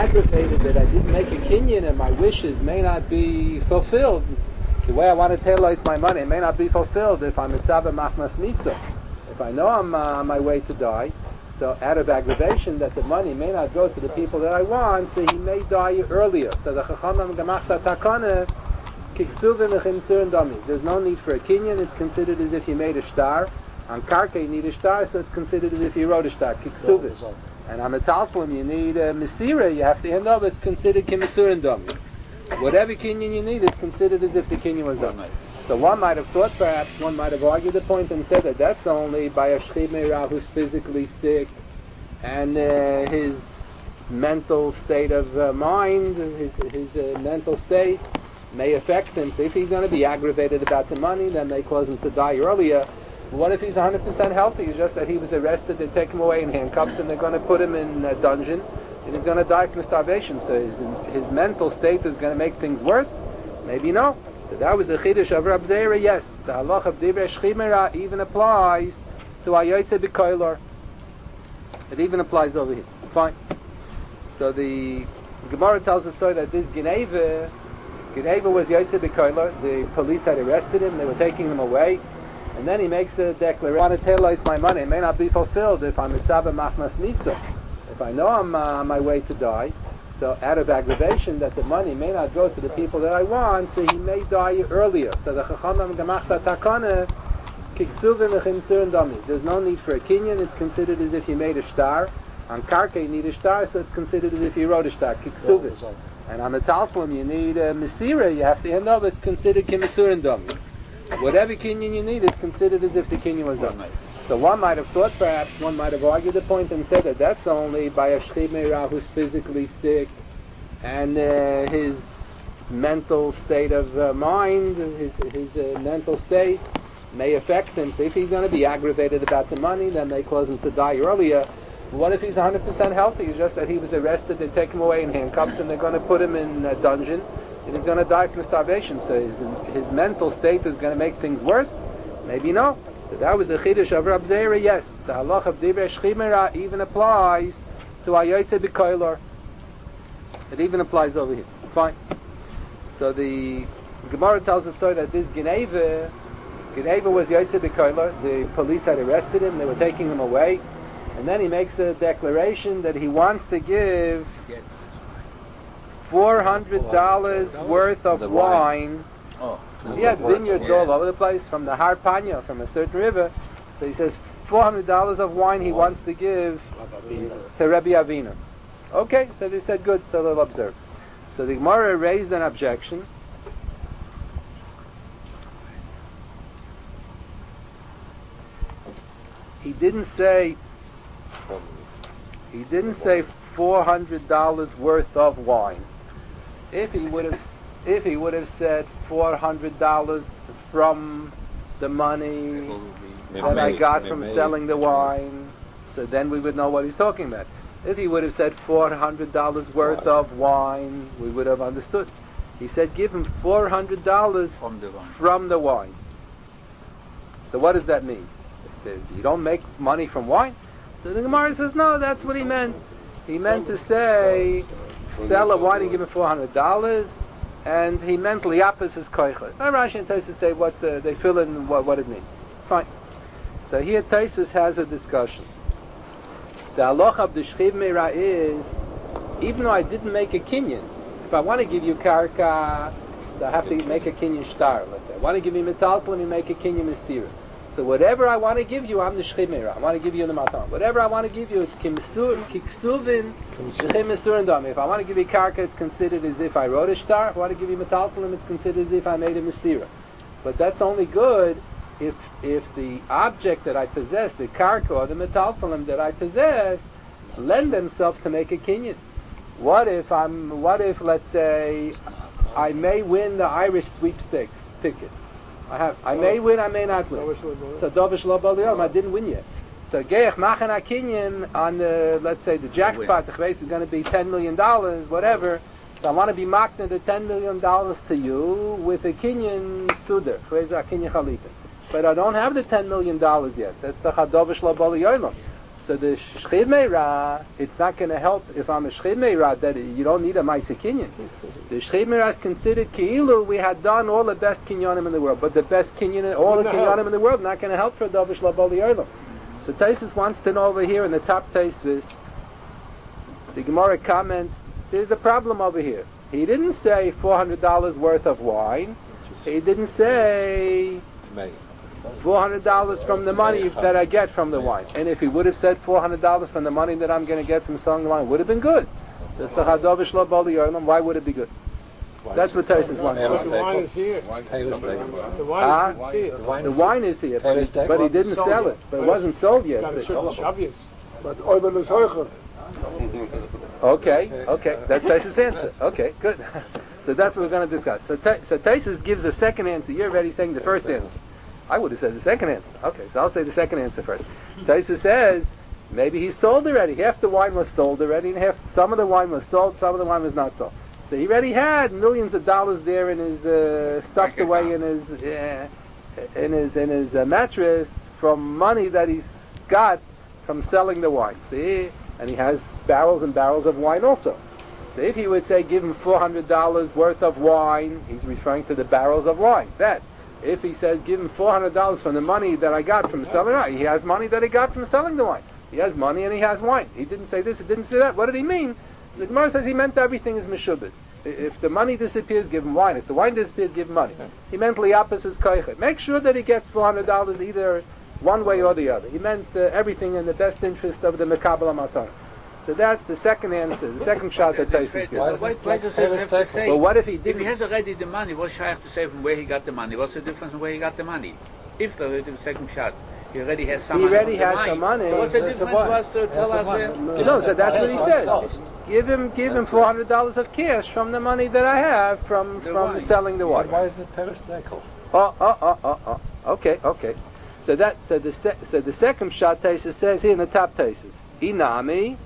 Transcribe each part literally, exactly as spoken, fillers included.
aggravated that I didn't make a kinyan and my wishes may not be fulfilled. The way I want to utilize my money may not be fulfilled if I'm mitzvah machmas misa. If I know I'm uh, on my way to die, so out of aggravation that the money may not go to the people that I want, so he may die earlier. So the Chachamim Gemachta Takana Kiksuvin Chimsur Dami. There's no need for a kinyan. It's considered as if you made a star. On Karka you need a star, so it's considered as if you wrote a star. Kiksuvin. And on a Talfun you need a Mesira. You have to end up. It's considered Kimsur Dami. Whatever kinyan you need, it's considered as if the kinyan was done. So one might have thought, perhaps, one might have argued the point and said that that's only by a Shchid Meirav who's physically sick and uh, his mental state of uh, mind, his, his uh, mental state may affect him. So if he's going to be aggravated about the money, that may cause him to die earlier. What if he's one hundred percent healthy? It's just that he was arrested, they take him away in handcuffs and they're going to put him in a dungeon and he's going to die from starvation. So his, his mental state is going to make things worse? Maybe no. So that was the Chiddush of Rab Zera, yes. The halach of Divrei Shchimera even applies to Ayotze B'Koilor. It even applies over here. Fine. So the Gemara tells the story that this Geneva, Geneva was Yotze B'Koilor. The police had arrested him, they were taking him away. And then he makes a declaration, I want to utilize my money. It may not be fulfilled if I'm mitzvah machmas misa. If I know I'm uh, on my way to die, so out of aggravation that the money may not go to the people that I want, so he may die earlier. So the Chachamim Gemachta Takana Kiksuvin Chimsur Dami. There's no need for a kinyan. It's considered as if you made a star. On Karka you need a star, so it's considered as if you wrote a star. Kiksuvin. And on the Talfun you need a Mesira. You have to end up. It's considered Kimsur Dami. Whatever kinyan you need, it's considered as if the kinyan was done. So one might have thought, perhaps, one might have argued the point and said that that's only by a Shchid Meirav who's physically sick and uh, his mental state of uh, mind, his, his uh, mental state may affect him. So if he's going to be aggravated about the money, that may cause him to die earlier. What if he's one hundred percent healthy? It's just that he was arrested, they take him away in handcuffs and they're going to put him in a dungeon and he's going to die from starvation. So his, his mental state is going to make things worse? Maybe no. So that was the Chiddush of Rab Zera, yes. The halach of Divrei Shchimera even applies to Ayotze B'Koilor. It even applies over here. Fine. So the Gemara tells the story that this Geneva, Geneva was Yotze B'Koilor. The police had arrested him, they were taking him away. And then he makes a declaration that he wants to give four hundred dollars worth of wine. Oh. He had vineyards all over the place, from the Har Panya, from a certain river. So he says four hundred dollars of wine he wants to give to Rebbe Avinu. Okay, so they said good, so they'll observe. So the Gemara raised an objection. He didn't say, he didn't say four hundred dollars worth of wine. If he would have If he would have said four hundred dollars from the money that I got from selling the wine, so then we would know what he's talking about. If he would have said four hundred dollars worth of wine, we would have understood. He said give him four hundred dollars From the wine. from the wine. So what does that mean? If you don't make money from wine? So the Gemara says, no, that's what he meant. He meant to say, sell a wine and give him four hundred dollars, and he meant liapas his koichos. Now Rashi and Tosfos say what uh, they fill in what, what it means. Fine. So here Tosfos has a discussion. The halacha of the Shchiv Meira is, even though I didn't make a kinyan, if I want to give you karka, so I have to make a kinyan shtar, let's say. I want to give you metalpon and make a kinyan mesira. So whatever I want to give you, I'm the Shchiv Meira. I want to give you the matan. Whatever I want to give you, it's kimsur, kiksuvin, shechim mesur and dami. If I want to give you karka, it's considered as if I wrote a shtar. If I want to give you metalpon, it's considered as if I made a mesira. But that's only good if if the object that I possess, the karka or the metalpon that I possess, lend themselves to make a kinyan. What if I'm? What if, let's say, I may win the Irish sweepstakes ticket? I have. I may win. I may not win. So Dovish Lo Baliyom, I didn't win yet. So Geich Machen Akinyan on the, let's say, the jackpot, the chveis is going to be ten million dollars, whatever. So I want to be makna the ten million dollars to you with a kinyan suder, chveis akinyan chalita. But I don't have the ten million dollars yet. That's the Chadovish Lo Baliyom. So the Shchid Meira, it's not going to help if I'm a Shchid Meira that you don't need a Maisa Kinyan. The Shchid Meira is considered Ki'ilu, we had done all the best Kinyanim in the world, but the best Kinyan, all the Kinyanim in the world, not going to help for Davish Labali Olam. So Taisus wants to know over here in the top Taisus, the Gemara comments, there's a problem over here. He didn't say four hundred dollars worth of wine. He didn't say four hundred dollars from the money that I get from the wine. And if he would have said four hundred dollars from the money that I'm going to get from selling the wine, it would have been good. Why would it be good? That's what Taisus wants to The wine is here. The wine Ah, is here. The wine is here, but he, but he didn't sell it. But it wasn't sold yet. It's got a Shavuos. But Oiber is hoicher. Okay, okay, that's Taisus' answer. Okay, good. So that's what we're going to discuss. So, Ta- so Taisus gives a second answer. You're already saying the first answer. I would have said the second answer. Okay, so I'll say the second answer first. Taisus says maybe he sold already. Half the wine was sold already, and half some of the wine was sold, some of the wine was not sold. So he already had millions of dollars there in his uh, stuffed away in his uh, in his in his uh, mattress from money that he's got from selling the wine. See, and he has barrels and barrels of wine also. So if he would say give him four hundred dollars worth of wine, he's referring to the barrels of wine. That. If he says give him four hundred dollars from the money that I got from selling wine, he has money that he got from selling the wine. He has money and he has wine. He didn't say this, he didn't say that. What did he mean? The Gemara says he meant everything is meshubit. If the money disappears, give him wine. If the wine disappears, give him money. He meant liapis is koichet. Make sure that he gets four hundred dollars either one way or the other. He meant uh, everything in the best interest of the Mekabel HaMatan. So that's the second answer, the second shot that Taisus gives. Why, why does he have to say? Well, what if he If didn't? he has already the money, what's Shaykh to say from where he got the money? What's the difference from where he got the money? If the, the second shot, he already has some He money. already from has the some money. money. So what's the That's difference a for us to tell us? Uh, No, so that's what he said. Give him, give him four hundred dollars of cash from the money that I have from The from wine. selling the wine. Why isn't it Paris Dekel? Oh, oh, oh, oh, oh. Okay, okay. So that, so the se- so the second shot Taisus says here in the top Taisus, Inami.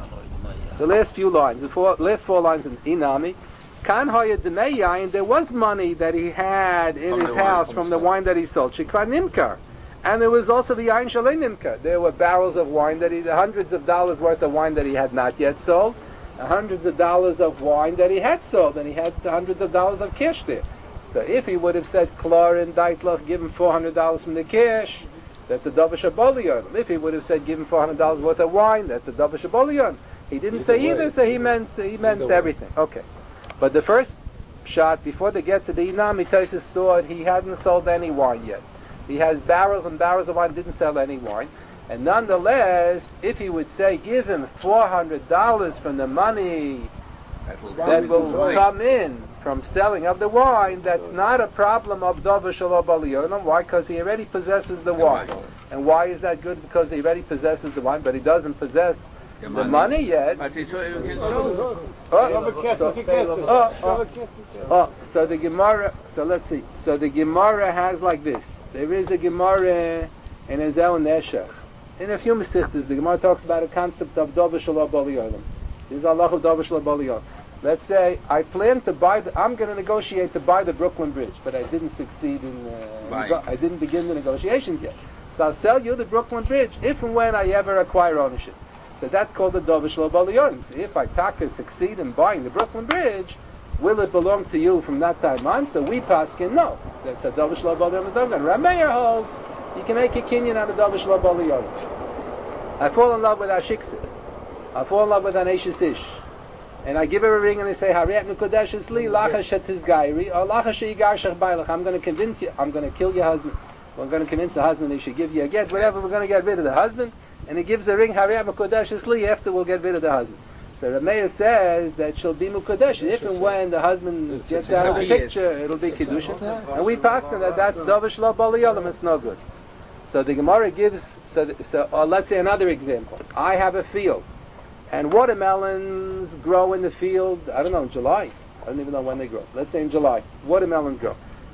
The last few lines, the four, last four lines in Inami, Kan Hoya Demeyayin, there was money that he had in From his the wine, house from from the the wine that he sold. Shikva Nimkar. And there was also the Yain Shalei Nimkar. There were barrels of wine that he, hundreds of dollars worth of wine that he had not yet sold, and hundreds of dollars of wine that he had sold, and he had hundreds of dollars of cash there. So if he would have said, Klor and Deitlach, give him four hundred dollars from the cash, that's a Davish Aboliyon. If he would have said, give him four hundred dollars worth of wine, that's a Davish Aboliyon. He didn't Either say way. either, so he meant he meant Either way. everything. Okay, but the first shot before they get to the Inami, Taisus thought he hadn't sold any wine yet. He has barrels and barrels of wine, didn't sell any wine, and nonetheless, if he would say give him four hundred dollars from the money that will that come will into wine. come in from selling of the wine, that's not a problem of Dava Shalom Baliyonim. Why? Because he already possesses the wine. wine. And why is that good? Because he already possesses the wine, but he doesn't possess The the money. money yet. But it's, uh, you can sell. Oh, so, oh, oh, oh, so the Gemara, so let's see. So the Gemara has like this. There is a Gemara in Ezel Neshach. In a few Mesichtas, the Gemara talks about a concept of Dava Shalom Baliyonim. This is Allah of Dava Shalom Baliyonim. Let's say I plan to buy. The, I'm going to negotiate to buy the Brooklyn Bridge, but I didn't succeed in. Uh, Right. nego- I didn't begin the negotiations yet. So I'll sell you the Brooklyn Bridge if and when I ever acquire ownership. So that's called the Dava Shalom Baliyonim. So if I taka succeed in buying the Brooklyn Bridge, will it belong to you from that time on? So we paskin no. That's a Dava Shalom Baliyonim. And Rameir holds you can make a kinyan out of Dava Shalom Baliyonim. I fall in love with Ashiksa. I fall in love with an Eishes Ish. And I give her a ring and I say, Hariyat Nukodesh is li, lacha shetis gairi, or lacha sheyigar shech bailach. I'm going to convince you, I'm going to kill your husband. We're going to convince the husband he should give you a get, whatever, we're going to get rid of the husband. And he gives a ring, Hariyat Nukodesh is li, after we'll get rid of the husband. So Rameir says that she'll be Mukodesh. If and when the husband It's- gets it's out of the yes. picture, it'll be Kiddushin. And we pass on that that's Davish Lo Baliyolim, it's no good. So the Gemara gives, so, the, so uh, let's say another example. I have a field. And watermelons grow in the field, I don't know, in July. I don't even know when they grow. Let's say in July. Watermelons grow.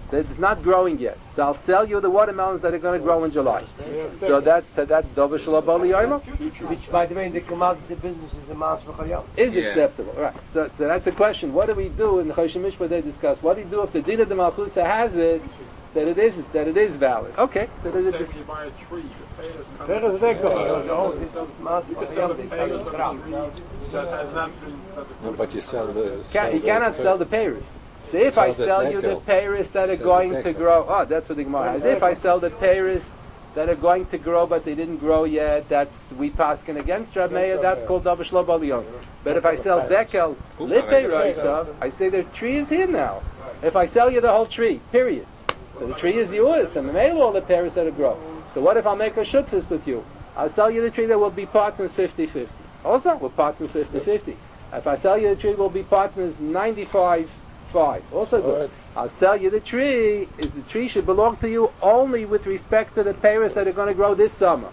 that's not growing yet. So I'll sell you the watermelons that are going to grow in July. So that's so that's Dover Shalom Bali Yoima. Which, by the way, in the commodity business is a mass v'chayam. Is Yeah. acceptable, right? So, so that's the question. What do we do in the Choshen Mishpah? They discuss. What do you do if the Din of the Malchusa has it that it is that it is valid? Okay, so there's a Say dis- if you buy a tree, the pears come- Where is that going? Oh, this is mass You can sell the v'chayam. This pears is of crap. the tree that has not been... that the- No, but you sell the. Can, you the- cannot sell the Paris. So if Sell I the sell you the decal. Paris that are Sell the going to decal. grow, oh, that's what the Gemara has. If I sell the Paris that are going to grow but they didn't grow yet, that's we paskin against Rab Meir. That's called Davar Shlo Balion. But if I sell dekel lipe roisa, I say the tree is here now. If I sell you the whole tree, period. So the tree is yours, and the all the Paris that are grow. So what if I'll make a shutfus with you? I'll sell you the tree that will be partners fifty-fifty. Also, we're partners fifty-fifty. If I sell you the tree, we'll be partners ninety-five five. Also good. Alright. I'll sell you the tree. Is the tree should belong to you only with respect to the Paris that are going to grow this summer.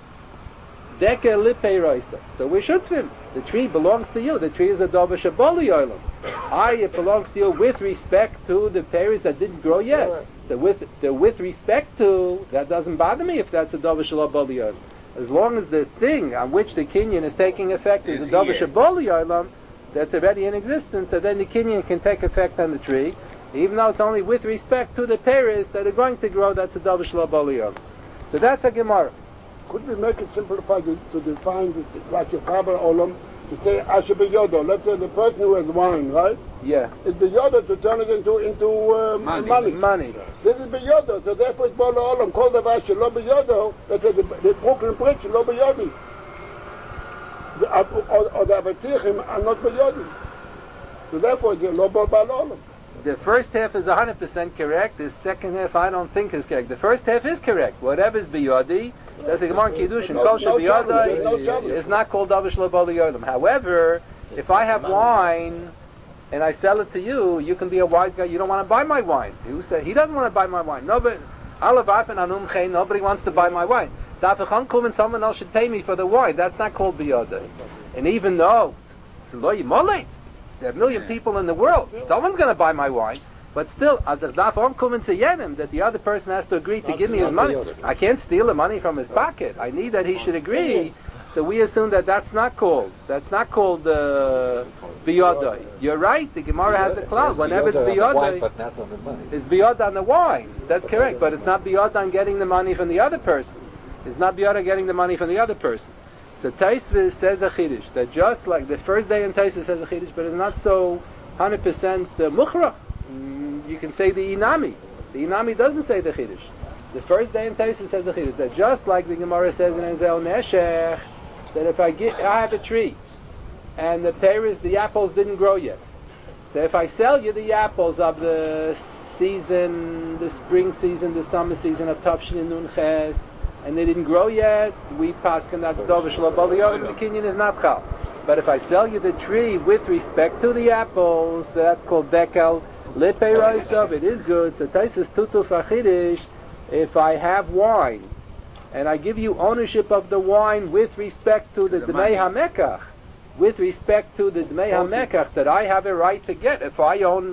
Deker lipe roisa. So we should swim. The tree belongs to you. The tree is a Dover Shaboli Olam. I, it belongs to you with respect to the Paris that didn't grow yet. right. So with the with respect to, that doesn't bother me if that's a Dover Shaboli Olam. As long as the thing on which the Kinyan is taking effect is Is a Dover here. Shaboli Olam, that's already in existence, so then the Kinyan can take effect on the tree, even though it's only with respect to the Paris that are going to grow, that's a Dover Shaboli Olam. So that's a Gemara. Could we make it simplified to, to define this, like your Kabbalah Olam, to say Asher Yoda? Let's say the person who has wine, right? Yeah. It's Yoda to turn it into into um, Money. money. Money. This is Yoda, so therefore it's Bala Olam. Called the Asher Lo Yoda. Let's say the, the Brooklyn Bridge Lo Yodi. The, uh, or, or the Avatichim are not Yodi. So therefore it's Lo Bala Olam. The first half is one hundred percent correct. The second half I don't think is correct. The first half is correct. Whatever's biyodi, that's the Gemara in Kiddushin. No- Kol no challenge, there's no shebiyodai challenge. is not called Davar Shlo Bali Yolam. However, if I have wine and I sell it to you, you can be a wise guy. You don't want to buy my wine. You say he doesn't want to buy my wine. No, but nobody wants to buy my wine. Dafechankum and someone else should pay me for the wine. That's not called biyodai. And even though it's lo yimolei, there are a million people in the world. Someone's going to buy my wine. But still, as a dafon kumen yenim, that the other person has to agree to give me his money. I can't steal the money from his pocket. I need that he should agree. So we assume that that's not called. That's not called uh, biyodai. You're right. The Gemara has a clause. Whenever it's on the wine, biyodai, but not on the money. it's biyod on the wine. That's correct. But it's not biyod on getting the money from the other person. It's not biyod on getting the money from the other person. So Taisvis says a chiddush that just like the first day in Taisvis says a chiddush, but it's not so one hundred percent uh, muchra. Mm, you can say the inami. The inami doesn't say the chiddush. The first day in Taisvis says a chiddush that just like the Gemara says in Enzel Neshech, that if I get, I have a tree, and the pears, the apples didn't grow yet. So if I sell you the apples of the season, the spring season, the summer season of Tavshin and Nun Ches, and they didn't grow yet, we paskin that's Dover Shlo Bali Yolam, the Kinyan is not chal. But if I sell you the tree with respect to the apples, that's called dekel lipe roisov, it is good. So Taisus tutu fachidish, if I have wine, and I give you ownership of the wine with respect to the To the Dmei money. HaMekach, with respect to the Dmei HaMekach that I have a right to get if I own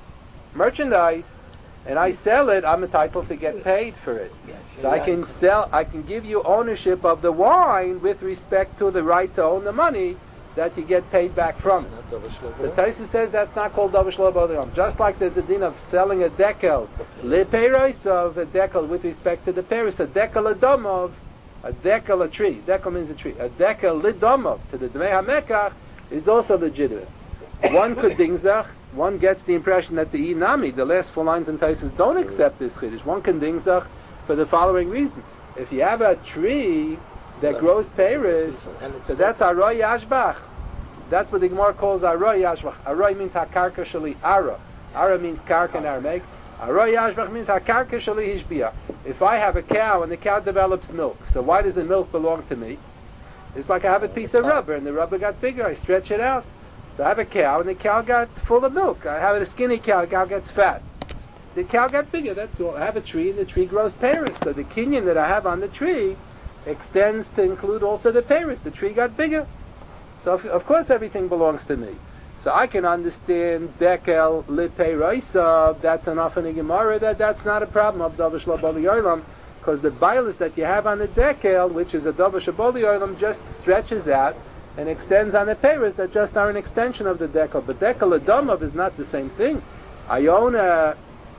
merchandise, and I sell it, I'm entitled to get paid for it. So I can sell, I can give you ownership of the wine with respect to the right to own the money that you get paid back from it. So Taisa says that's not called Davar Shlo Bali Yolam. Just like there's a din of selling a dekel, leperos of a dekel with respect to the peris, a dekel adomov, a dekel a tree. Dekel means a tree. A dekel lidomov to the Dmei HaMekach is also legitimate. One could dingzach. One gets the impression that the inami, the last four lines in Taisus, don't accept this chiddush. One can dingzach for the following reason: if you have a tree that That's- grows pears, And it's so not- that's aroy yashbach. That's what the Gemara calls aroy yashbach. Aroy means hakarka shali ara. Ara means karka in Aramaic. Aroy yashbach means hakarka shali hishbia. If I have a cow and the cow develops milk, so why does the milk belong to me? It's like I have a piece of rubber and the rubber got bigger. I stretch it out. So I have a cow and the cow got full of milk. I have a skinny cow, the cow gets fat. The cow got bigger, that's all. I have a tree and the tree grows pears. So the kinyan that I have on the tree extends to include also the pears. The tree got bigger. So of, of course everything belongs to me. So I can understand dekel lipei roisa. That's enough in the Gemara. That that's not a problem of davar shlo bali olam, because the bilis that you have on the dekel, which is a davar shabali olam, just stretches out and extends on the peiros that just are an extension of the dekel. But dekel adamav is not the same thing. I own a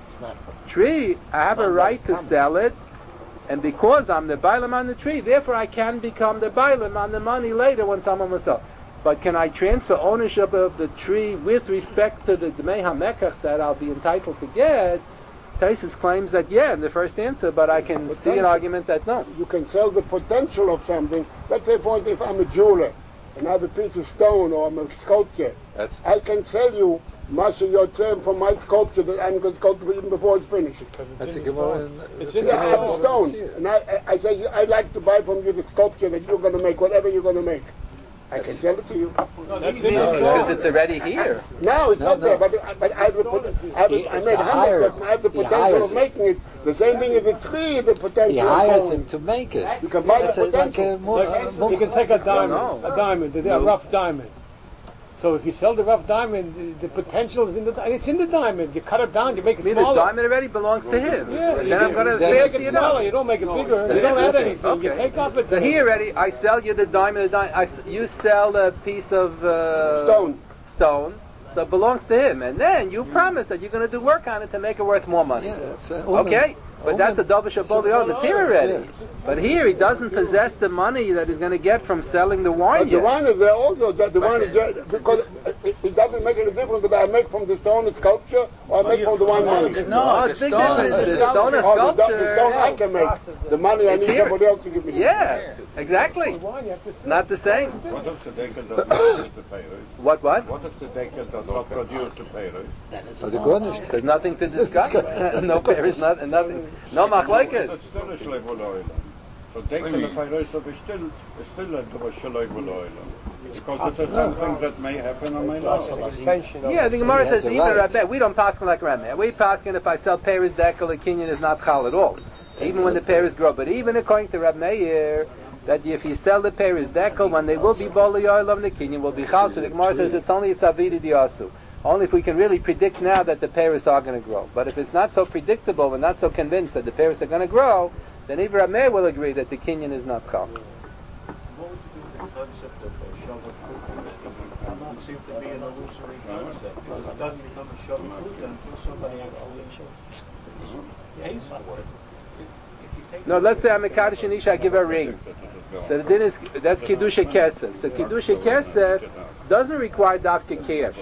tree. I have a right to sell it, and because I'm the bailam on the tree, therefore I can become the bailam on the money later when someone will sell. But can I transfer ownership of the tree with respect to the Dmei HaMekach that I'll be entitled to get? Taisus claims that yeah in the first answer, but I can Potential. see an argument that no. You can sell the potential of something. Let's say, for instance, if I'm a jeweler and I have a piece of stone or I'm a sculptor, That's I can sell you Masha Yotzem from my sculpture that I'm going to sculpture even before it's finished. That's a Gemara. It's in in Yeah, the I have a stone. stone, and I, I, I say, I'd like to buy from you the sculpture that you're going to make, whatever you're going to make. I can sell it to you. That's in the because stone. it's already here. No, it's No, not no. there, but, but I have the, pot- I have, He- I it's made a hundreds hire. of them. I have the He potential hires of it. making it. The same thing as a tree, the potential He of hires going. him to make it. You can buy That's the a, like potential. a mo- Like, uh, you mo- can take a diamond, No. a diamond, a No. rough diamond. So if you sell the rough diamond, the, the potential is in the di- it's in the diamond. You cut it down, you make I it mean, the smaller. diamond already belongs to him. Yeah, then you, I'm going to then you make fancy it it up. smaller. You don't make it bigger. So you don't add okay. anything. You Okay. take off it. So here already, I sell you the diamond. The diamond I s you sell a piece of uh, Stone. Stone. So it belongs to him, and then you promise that you're going to do work on it to make it worth more money. yeah, it's a Okay, but that's a double shabbat. It's here already. But here he doesn't possess the money that he's going to get from selling the wine But the yet. wine is there also. The, the But wine is there because it, it doesn't make any difference whether I make from the stone a sculpture or I make from the wine money. No, it's big difference. The stone is Oh, the, the sculpture. stone I can make. The money I It's need here. somebody else to give me. Yeah, exactly. Wine, you have to sell. Not the same. What if the dekel does not produce the payroll? What, what? What if the dekel does not produce the payroll? so the garnished. There's nothing to discuss. No, there is not, nothing. No It's machlokes. still a shlevel oil. So dekel the payroll is still is still a shlevel oil. Because it is something that may happen on my life. Extension of Yeah, the it. Gemara he has says a even right. Rabbi, we don't pass like Rabbi. We pass if I sell pears dekel, the kinyan is not chal at all. Even when the pears grow. But even according to Rabbi Meir, that if you sell the pears dekel, when they will be boli oilam, the kinyan will be chal. So the Gemara says it's only it's avidi diasu. Only if we can really predict now that the pears are going to grow. But if it's not so predictable, we're not so convinced that the pears are going to grow, then even Rabbi Meir will agree that the kinyan is not chal. What would you do with the concept of a shovel fruit? It would seem to be an illusory concept. Because it doesn't become a shovel fruit until somebody actually pays for it. If you take No, let's say I'm a Kaddish and Isha, I give her a ring. So the din is, that's Kiddusha Kesef. So Kiddusha Kesef doesn't require Dafka Kesh.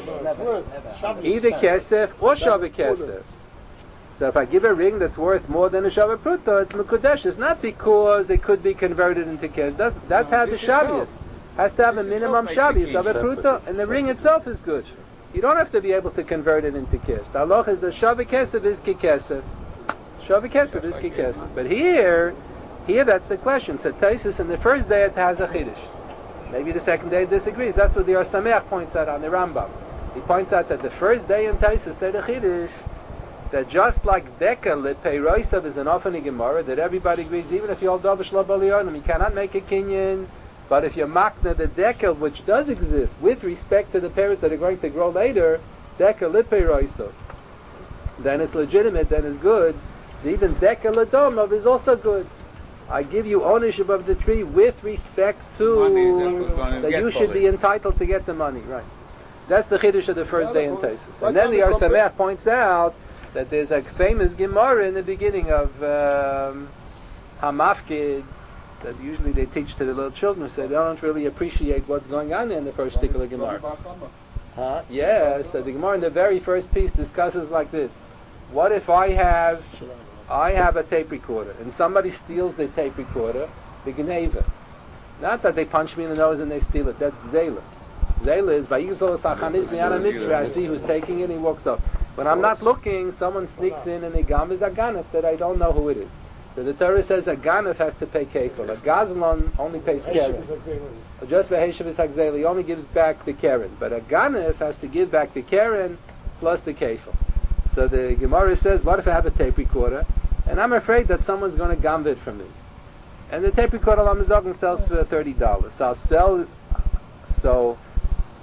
Either Kesef or Shavah Kesef. So if I give a ring that's worth more than a Shavah Pruta, it's Mekudesh. It's not because it could be converted into Kesh. That's, that's how the Shabbos has to have a minimum Shabbos, Shavah Pruta, and the ring itself is good. You don't have to be able to convert it into Kesh. The halach is the Shavah Kesef is Kikesef. Shavah Kesef is Kikesef. But here, here that's the question. So Taisus in the first day it has a Chiddush. Maybe the second day it disagrees. That's what the Or Sameach points out on the Rambam. He points out that the first day in Taisus said a Chiddush, that just like Dekel, the Peiroisav is an often Gemara, that everybody agrees, even if you hold Dovish Labalionim, you cannot make a Kinyan, but if you makna the Dekel, which does exist, with respect to the Peiros that are going to grow later, Dekel, the Peiroisav, then it's legitimate, then it's good. So even Dekel Adomov is also good. I give you ownership of the tree with respect Money that to we're gonna that get you for should it. be entitled to get the money, right? That's the Chiddush of the first day in Taisus. Why And then can't the we Or compare- Sameach points out that there's a famous Gemara in the beginning of um, Hamafkid that usually they teach to the little children, so they don't really appreciate what's going on in the first particular Gemara. Huh? Yeah, so the Gemara in the very first piece discusses like this. What if I have I have a tape recorder and somebody steals the tape recorder, the Gneva. Not that they punch me in the nose and they steal it, that's Zayla. Zayla is by Yisrael Sachanis Mi'ana Mitzvah, I see who's taking it and he walks off. When I'm not looking, someone sneaks in and they gam is a ganef that I don't know who it is. So the Torah says a ganef has to pay kefil. A gazlan only pays keren. Just for Heshav Hagzeli, he only gives back the keren. But a ganef has to give back the keren plus the kefil. So the Gemara says, what if I have a tape recorder and I'm afraid that someone's going to gamv it from me? And the tape recorder Lamazogin sells for thirty dollars. So I'll sell, so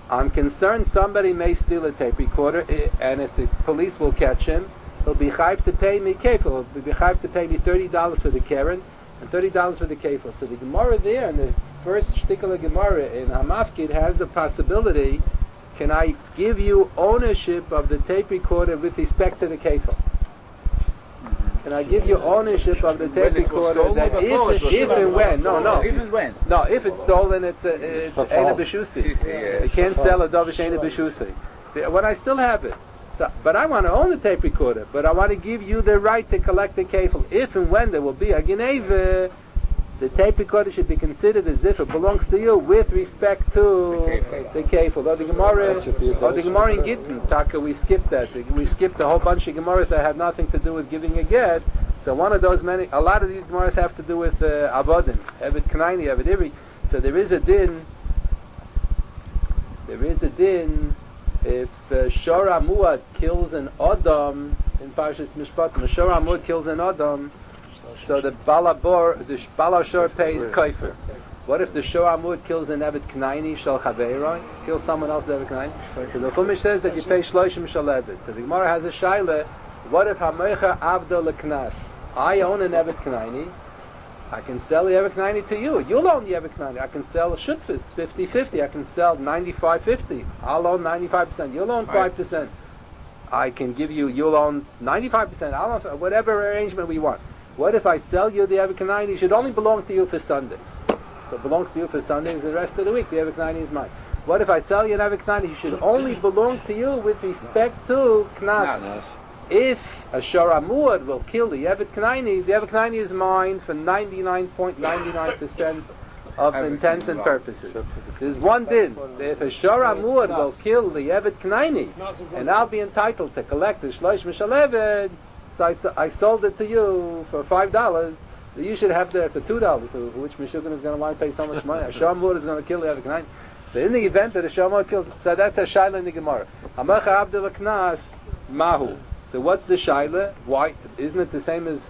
I'm concerned somebody may steal a tape recorder, i- and if the police will catch him, he'll be chayv to pay me kefil. He'll be chayv to pay me thirty dollars for the keren and thirty dollars for the kefil. So the Gemara there, in the first shtickle of Gemara in Hamafkid, has a possibility. Can I give you ownership of the tape recorder with respect to the kefil? Can I give you ownership of the tape When it was recorder stolen that or before if, it was if stolen? and when, no, no, Even when? no, if it's stolen, it's a, it's for ain't a fault. beshusi. Yeah. You can't sell a dovish ain't a beshusi. When I still have it. So, but I want to own the tape recorder, but I want to give you the right to collect the kefil. If and when there will be a geneva, the tape recorder should be considered as if it belongs to you with respect to the kefil. Though the Gemara, That should be a though the Gemara in Gittin, Taka, we skipped that. We skipped a whole bunch of Gemaras that had nothing to do with giving a get. So one of those many, a lot of these Gemaras have to do with uh, avodim, evet knaini, evet ivri. So there is a din. There is a din if uh, Shora Muad kills an Adam in Parshas Mishpatim. If Shora Muad kills an Adam, so the Balabor, the Balashor pays kaifer. What if the Shora Muad kills an Evet Knaini Shal Chaveiroi, kills someone else Evet Knaini? So the Chumash says that you pay Shloishim Shal Evet. So the Gemara has a shaila. What if Hamecha Avda Leknas? I own an Evet Knaini. I can sell the Evet Knaini to you. You'll own the Evet Knaini. I can sell Shutfis fifty fifty. I can sell ninety-five fifty. I'll own ninety-five percent. You'll own five percent. I can give you, you'll own ninety-five percent. I'll own, whatever arrangement we want. What if I sell you the Evet Knaini? It should only belong to you for Sunday. So it belongs to you for Sunday, and the rest of the week the Evet Knaini is mine. What if I sell you an Evet Knaini? It should only belong to you with respect to Knas. If a Shara Muad will kill the Evet Knaini, the Evet Knaini is mine for ninety-nine point nine nine percent of intents and purposes. There's one din. If a Shara Muad will kill the Evet Knaini, and I'll be entitled to collect the Shlosh Mishal Evet, so I, so I sold it to you for five dollars, you should have there for two dollars, so which Meshuggah is going to want to pay so much money? A Shara Muad is going to kill the Evet Knaini. So in the event that a Shara Muad kills, so that's a Shaila in the Gemara. Hamacha Abdul Knas Mahu. So what's the shaila? Why isn't it the same as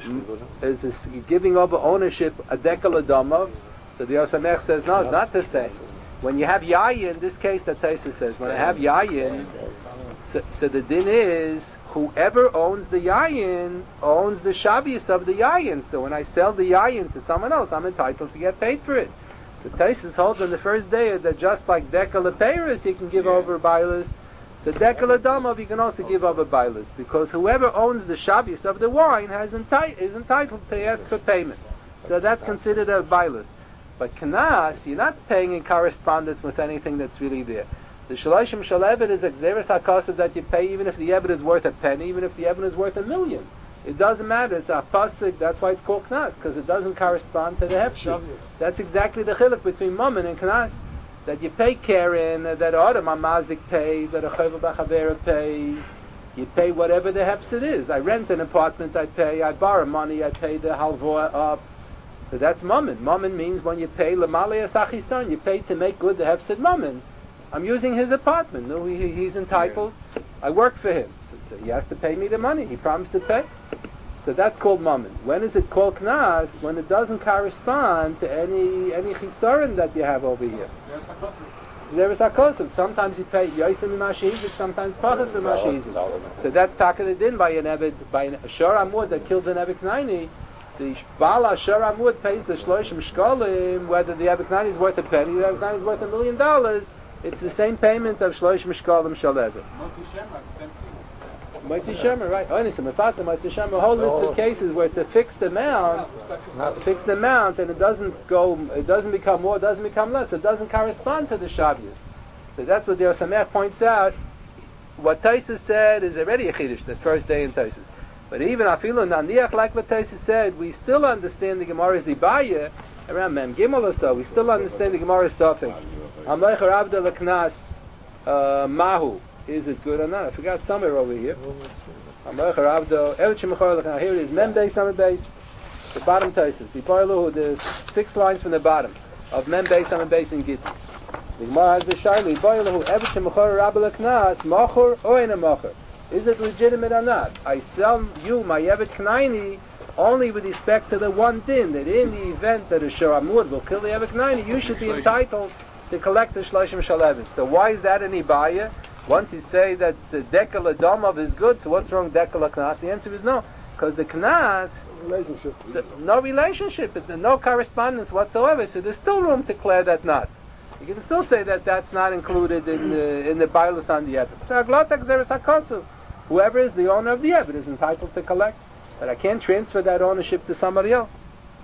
as this giving over ownership a dekal adamav? So the Yosamech says no, it's not the same. When you have yayin, in this case that Taisa says, when I have yayin, so, so the din is whoever owns the yayin owns the shavius of the yayin. So when I sell the yayin to someone else, I'm entitled to get paid for it. So Taisa holds on the first day that just like dekal aperis, you can give yeah. over bailas. So dekal adamav you can also give over bailas, because whoever owns the shavius of the wine has enti- is entitled to ask for payment. So that's considered a bailas. But kanas, you're not paying in correspondence with anything that's really there. The shaloshim shal evet is a gzeres hakasav that you pay even if the evet is worth a penny, even if the evet is worth a million. It doesn't matter. It's a pasuk. That's why it's called knas, because it doesn't correspond to the hefshi. That's exactly the chiluk between mammon and knas. That you pay Karen, that Adam Amazik pays, that a Chavel Bachavera pays. You pay whatever the hefset is. I rent an apartment, I pay. I borrow money, I pay the halvoa up. So that's mammon. Mammon means when you pay Lamalei Asachisan, you pay to make good the hefset mammon. I'm using his apartment. No, he, he's entitled. I work for him. So, so he has to pay me the money. He promised to pay. So that's called mammon. When is it called knas? When it doesn't correspond to any any chisaron that you have over here. There is hakosim. Sometimes you pay yosim imashizik, sometimes pachas imashizik. So that's taka the din by an eved, by a shor amud that kills an eved knaini. The bala shor amud pays the shloishim shkolim, whether the eved knaini is worth a penny, the eved knaini is worth a million dollars. It's the same payment of shloishim shkolim shalevet. Mighty Shemer, right? Oh, it's a mefata, Mighty Shemer. A whole list of cases where it's a fixed amount, a fixed amount, and it doesn't go, it doesn't become more, it doesn't become less. It doesn't correspond to the shavius. So that's what the Yosamech points out. What Taisa said is already a chiddush, the first day in Taisa. But even afilu naniach, like what Taisa said, we still understand the Gemara's ibaya around Mem Gimel or so. We still understand the Gemara's suffix. Amaycher Abdul Knas Mahu. Is it good or not? I forgot somewhere over here. Here it is. Mem Beis Amid Beis. The bottom Taisus. The six lines from the bottom of Mem Beis Amid Beis in Gittin. The Gemara has the Shaili. Is it legitimate or not? I sell you my Evet Knaini only with respect to the one din that in the event that a Shoramud will kill the Evet Knaini, you should be entitled to collect the Shloshim Shalevit. So why is that an Ibaya? Once you say that the Dekel Adomov is good, so what's wrong with Dekel Knas? The answer is no. Because the Knas, Relationship. the, no relationship, it- no correspondence whatsoever, so there's still room to declare that not. You can still say that that's not included in the, in the Bailus on the Yevit. So Aglotak Zeres HaKosuv. Whoever is the owner of the Yevit is entitled to collect. But I can't transfer that ownership to somebody else.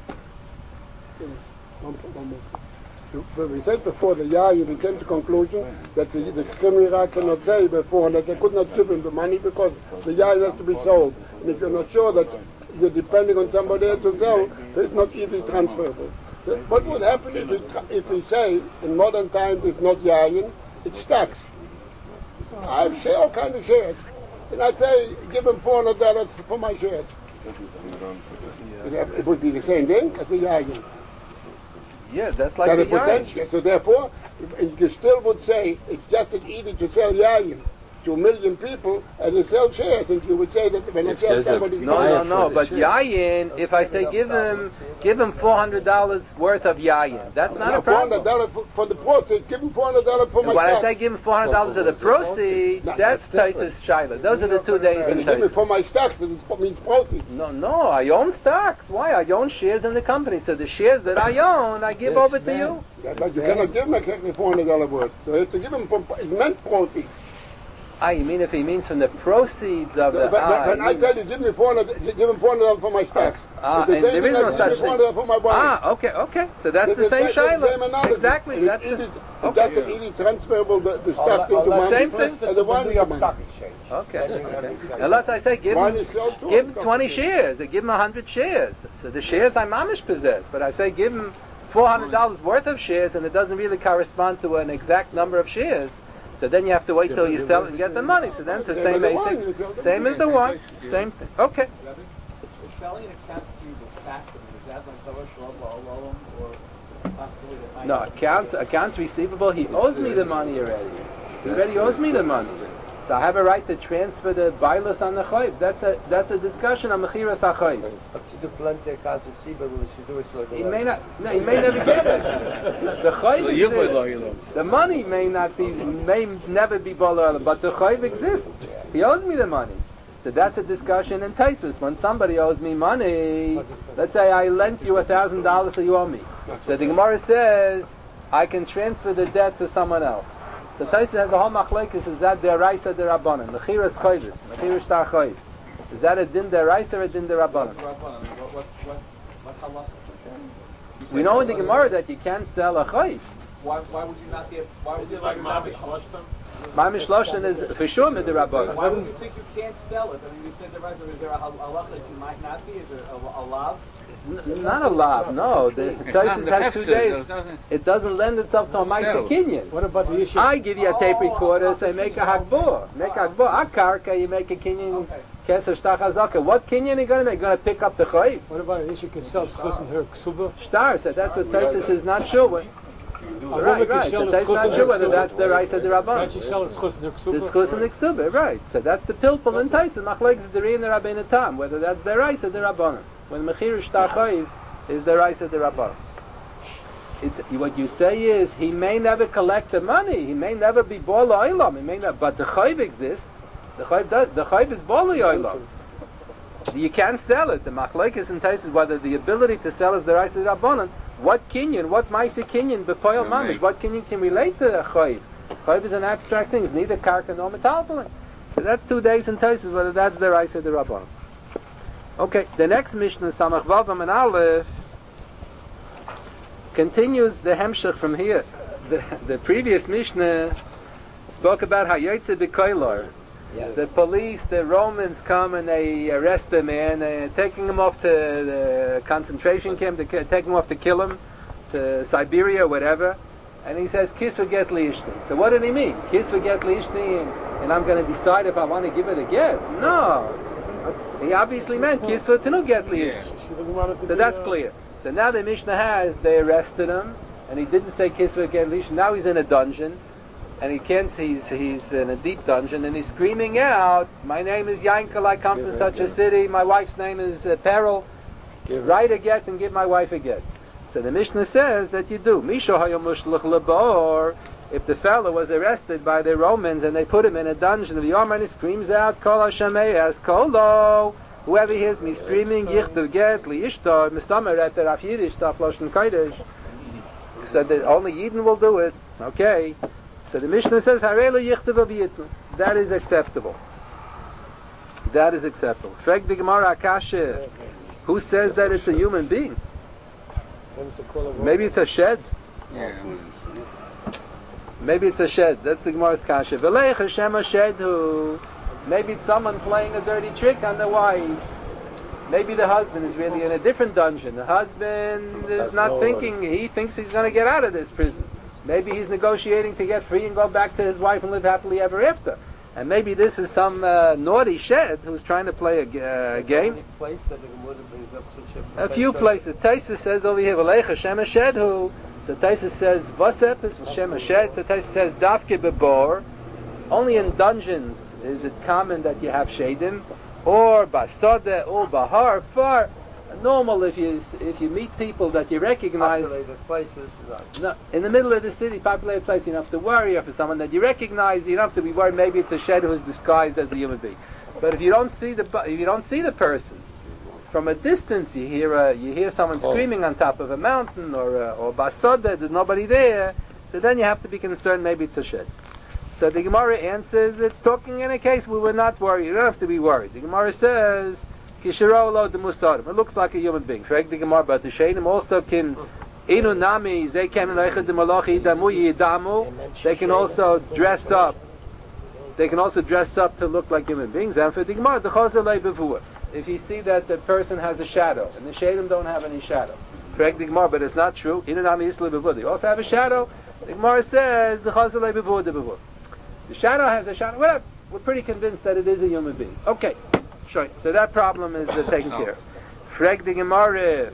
One- one more. When we said before the Yayin, we came to the conclusion that the, the Kemira cannot say before that they could not give him the money because the Yayin has to be sold. And if you're not sure that you're depending on somebody else to sell, it's not easily transferable. What would happen if we, tra- if we say in modern times it's not Yayin, it's stocks? I have share, all kinds of shares. And I say, give him four hundred dollars for my shares. It would be the same thing as the Yayin. Yeah, that's like That the a potential. So therefore, if you still would say it's just as easy to sell yayin to a million people as to sell shares, and you would say that when I If sell there's a- somebody, No, no, no. But Yayin, if I say give him, give him four hundred dollars worth of Yayin, that's not a four hundred problem. dollars for, for the proceeds. Give him four hundred dollars for my When I stock. say give him four hundred dollars of the proceeds, No, that's Taisus Shaila. Those are the two days and in give me Taisus. for my stock. That means proceeds. No, no, I own stocks. Why? I own shares in the company. So the shares that I own, I give over to you. But you cannot give him exactly four hundred dollars worth. So you have to give him for, it meant proceeds. Ah, you mean if he means from the proceeds of the... But, but ah, when you I mean- tell you, give me four hundred, give him four hundred dollars for my stocks. Ah, It's the and same there thing is no as such give me thing. four hundred dollars for my wife. Ah, okay, okay. So that's It's the same same Shaila. analogy. Exactly. And That's it's the... easy, Okay. just as easy transferable the, the stock Unless- into unless money Same it's thing. as the listed wine with the New York into Stock money. Exchange. Okay. okay. Unless I say give Wine him, is sold too. give him twenty shares, or give him one hundred shares. So the shares I mamish possess, but I say give him four hundred dollars worth of shares, and it doesn't really correspond to an exact number of shares. So then you have to wait till you sell it and get the money. So then it's the same as the wine, basic, you sell the same wine. as the one, same thing. Okay. Is selling an accounts receivable factoring, is that like Torah Shalom Olam or possibly the No, accounts accounts receivable. He owes me the money already. He already owes me the money. So I have a right to transfer the bailus on the chayv. That's a that's a discussion on mechiras hachayv. What's the plenty accounts receivable when she do it like He may not. No, he may never get it. The chayv exists. The money may not be, may never be bolal, but the chayv exists. He owes me the money. So that's a discussion in Taisus. When somebody owes me money, let's say I lent you a thousand dollars, so you owe me. So the Gemara says I can transfer the debt to someone else. So Taisus has a whole machlekes. Is that deraisa derabanan? Mechiras chayvis, mechiras shtar chayv. Is that a din deraisa or a din derabanan? We know in the Gemara that you can't sell a chayv. Why, why would you not be, why would you Like not be, Mamish Lostam? Mamish loshen is for sure midrabanan. why would you think you can't sell it? I mean, you said the right, is there a hal- halacha that you might not be? Is there a, a lav? It's not a lav, no. The Taisus has two days. It doesn't lend itself to a Maisa Kinyan. What about the issue? I give you a tape recorder, say make a hagbor. Make a hagbor. Akarka, you make a Kinyan keser shtach hazaka. What Kinyan are you going to make? Going to pick up the chayv? What about an issue can sell schus in her ksuba? Star, so that's what Taisus is not sure. What, A right, woman right. can So sell Taisus schus not in sure her whether that's the ksuba. Raisa the Can't she Rabban. sell schus in her The ksuba? schus and the ksuba, right. So that's the pilpul and Taisus. Machlek is the Ri and the Rabbein Tam. Whether that's the Raisa the Rabban. When Mechir Shtar chayv is the Raisa the Rabban. It's what you say is he may never collect the money. He may never be bola olam. He may not, but the chayv exists. The chayv does. The chayv is bola olam. You can't sell it. The machlekes and Taisus whether the ability to sell is the Raisa the Rabbanan. What kinyan? What ma'ase kinyan? Bepoil mamish. What kinyan can relate to a chayv? Chayv is an abstract thing. It's neither karka nor metalpulin. So that's two days in Taisus whether that's the Raisa the Rabbanan. Okay, the next Mishnah, Samach Vavam and Aleph, continues the hemshech from here. The, the previous Mishnah spoke about how Yotze B'Koilor. The police, the Romans come and they arrest the man, uh, taking him off to the concentration camp, to, ki- taking him off to kill him, to Siberia, whatever. And he says, Kis v'get li'ishni. So what did he mean? Kis v'get li'ishni, and, and I'm going to decide if I want to give it a get? No. He obviously meant Kis v'tenu get li'ishni. She doesn't want it to So be, that's uh, clear. So now the Mishnah has, they arrested him, and he didn't say Kis v'get li'ishni. Now he's in a dungeon, and he can't, he's, he's in a deep dungeon, and he's screaming out, my name is Yankel, I come from such a city, my wife's name is uh, Peril, write a get and give my wife a get. So the Mishnah says that you do. Misha hayamushluch lebor. If the fellow was arrested by the Romans and they put him in a dungeon, the Yarman screams out, Kol Hashemeas Kolo. Whoever hears me screaming, Yichtav Get Liishtar Mistamer at the Raf Yiddish Saf Loshen Kodesh. So that only Yidden will do it. Okay. So the Mishnah says, Harelu Yichtav Aviyitnu. That is acceptable. That is acceptable. Freg the Gemara Akasha. Who says that it's a human being? Maybe it's a shed. Yeah. Maybe it's a shed. That's the Gemara's kasha. V'leich Hashem shedhu. Maybe it's someone playing a dirty trick on the wife. Maybe the husband is really in a different dungeon. The husband is That's not no thinking. He thinks he's going to get out of this prison. Maybe he's negotiating to get free and go back to his wife and live happily ever after. And maybe this is some uh, naughty shed who's trying to play a g- uh, game. Any place that the Gemara brings up such a A few places. Taisa says over here, V'leich Hashem shedhu. So Taisa says, Vasep is Hashem Hashed. So Taisa says, Davke bebor. Only in dungeons is it common that you have shadim. Or basode, or bahar, far. Normal if you if you meet people that you recognize. populated places. Right. No, in the middle of the city, populated place, you don't have to worry. Or for someone that you recognize, you don't have to be worried. Maybe it's a shed who is disguised as a human being. But if you don't see the if you don't see the person, from a distance you hear a, you hear someone Oh. screaming on top of a mountain or uh, or basoda, there's nobody there. So then you have to be concerned. Maybe it's a shed. So the Gemara answers, it's talking in a case we were not worried. You don't have to be worried. The Gemara says, Kishirolo de Musarim. It looks like a human being. Frag the Gemara, but the Shainim also can Inu Nami, they can de Malachi Damu Yidamu. They can also dress up. They can also dress up to look like human beings. And for the Gemara, the Chazalei Bevua. If you see that the person has a shadow, and the Shainim don't have any shadow. Frag the Gemara, but it's not true. Inu Nami Isla Bevua. They also have a shadow. The Gemara says, the Chazalei Bevua de Bevua. The shadow has a shadow. Well, we're pretty convinced that it is a human being. Okay, sure. So that problem is uh, taken care of. Frag the Gemara.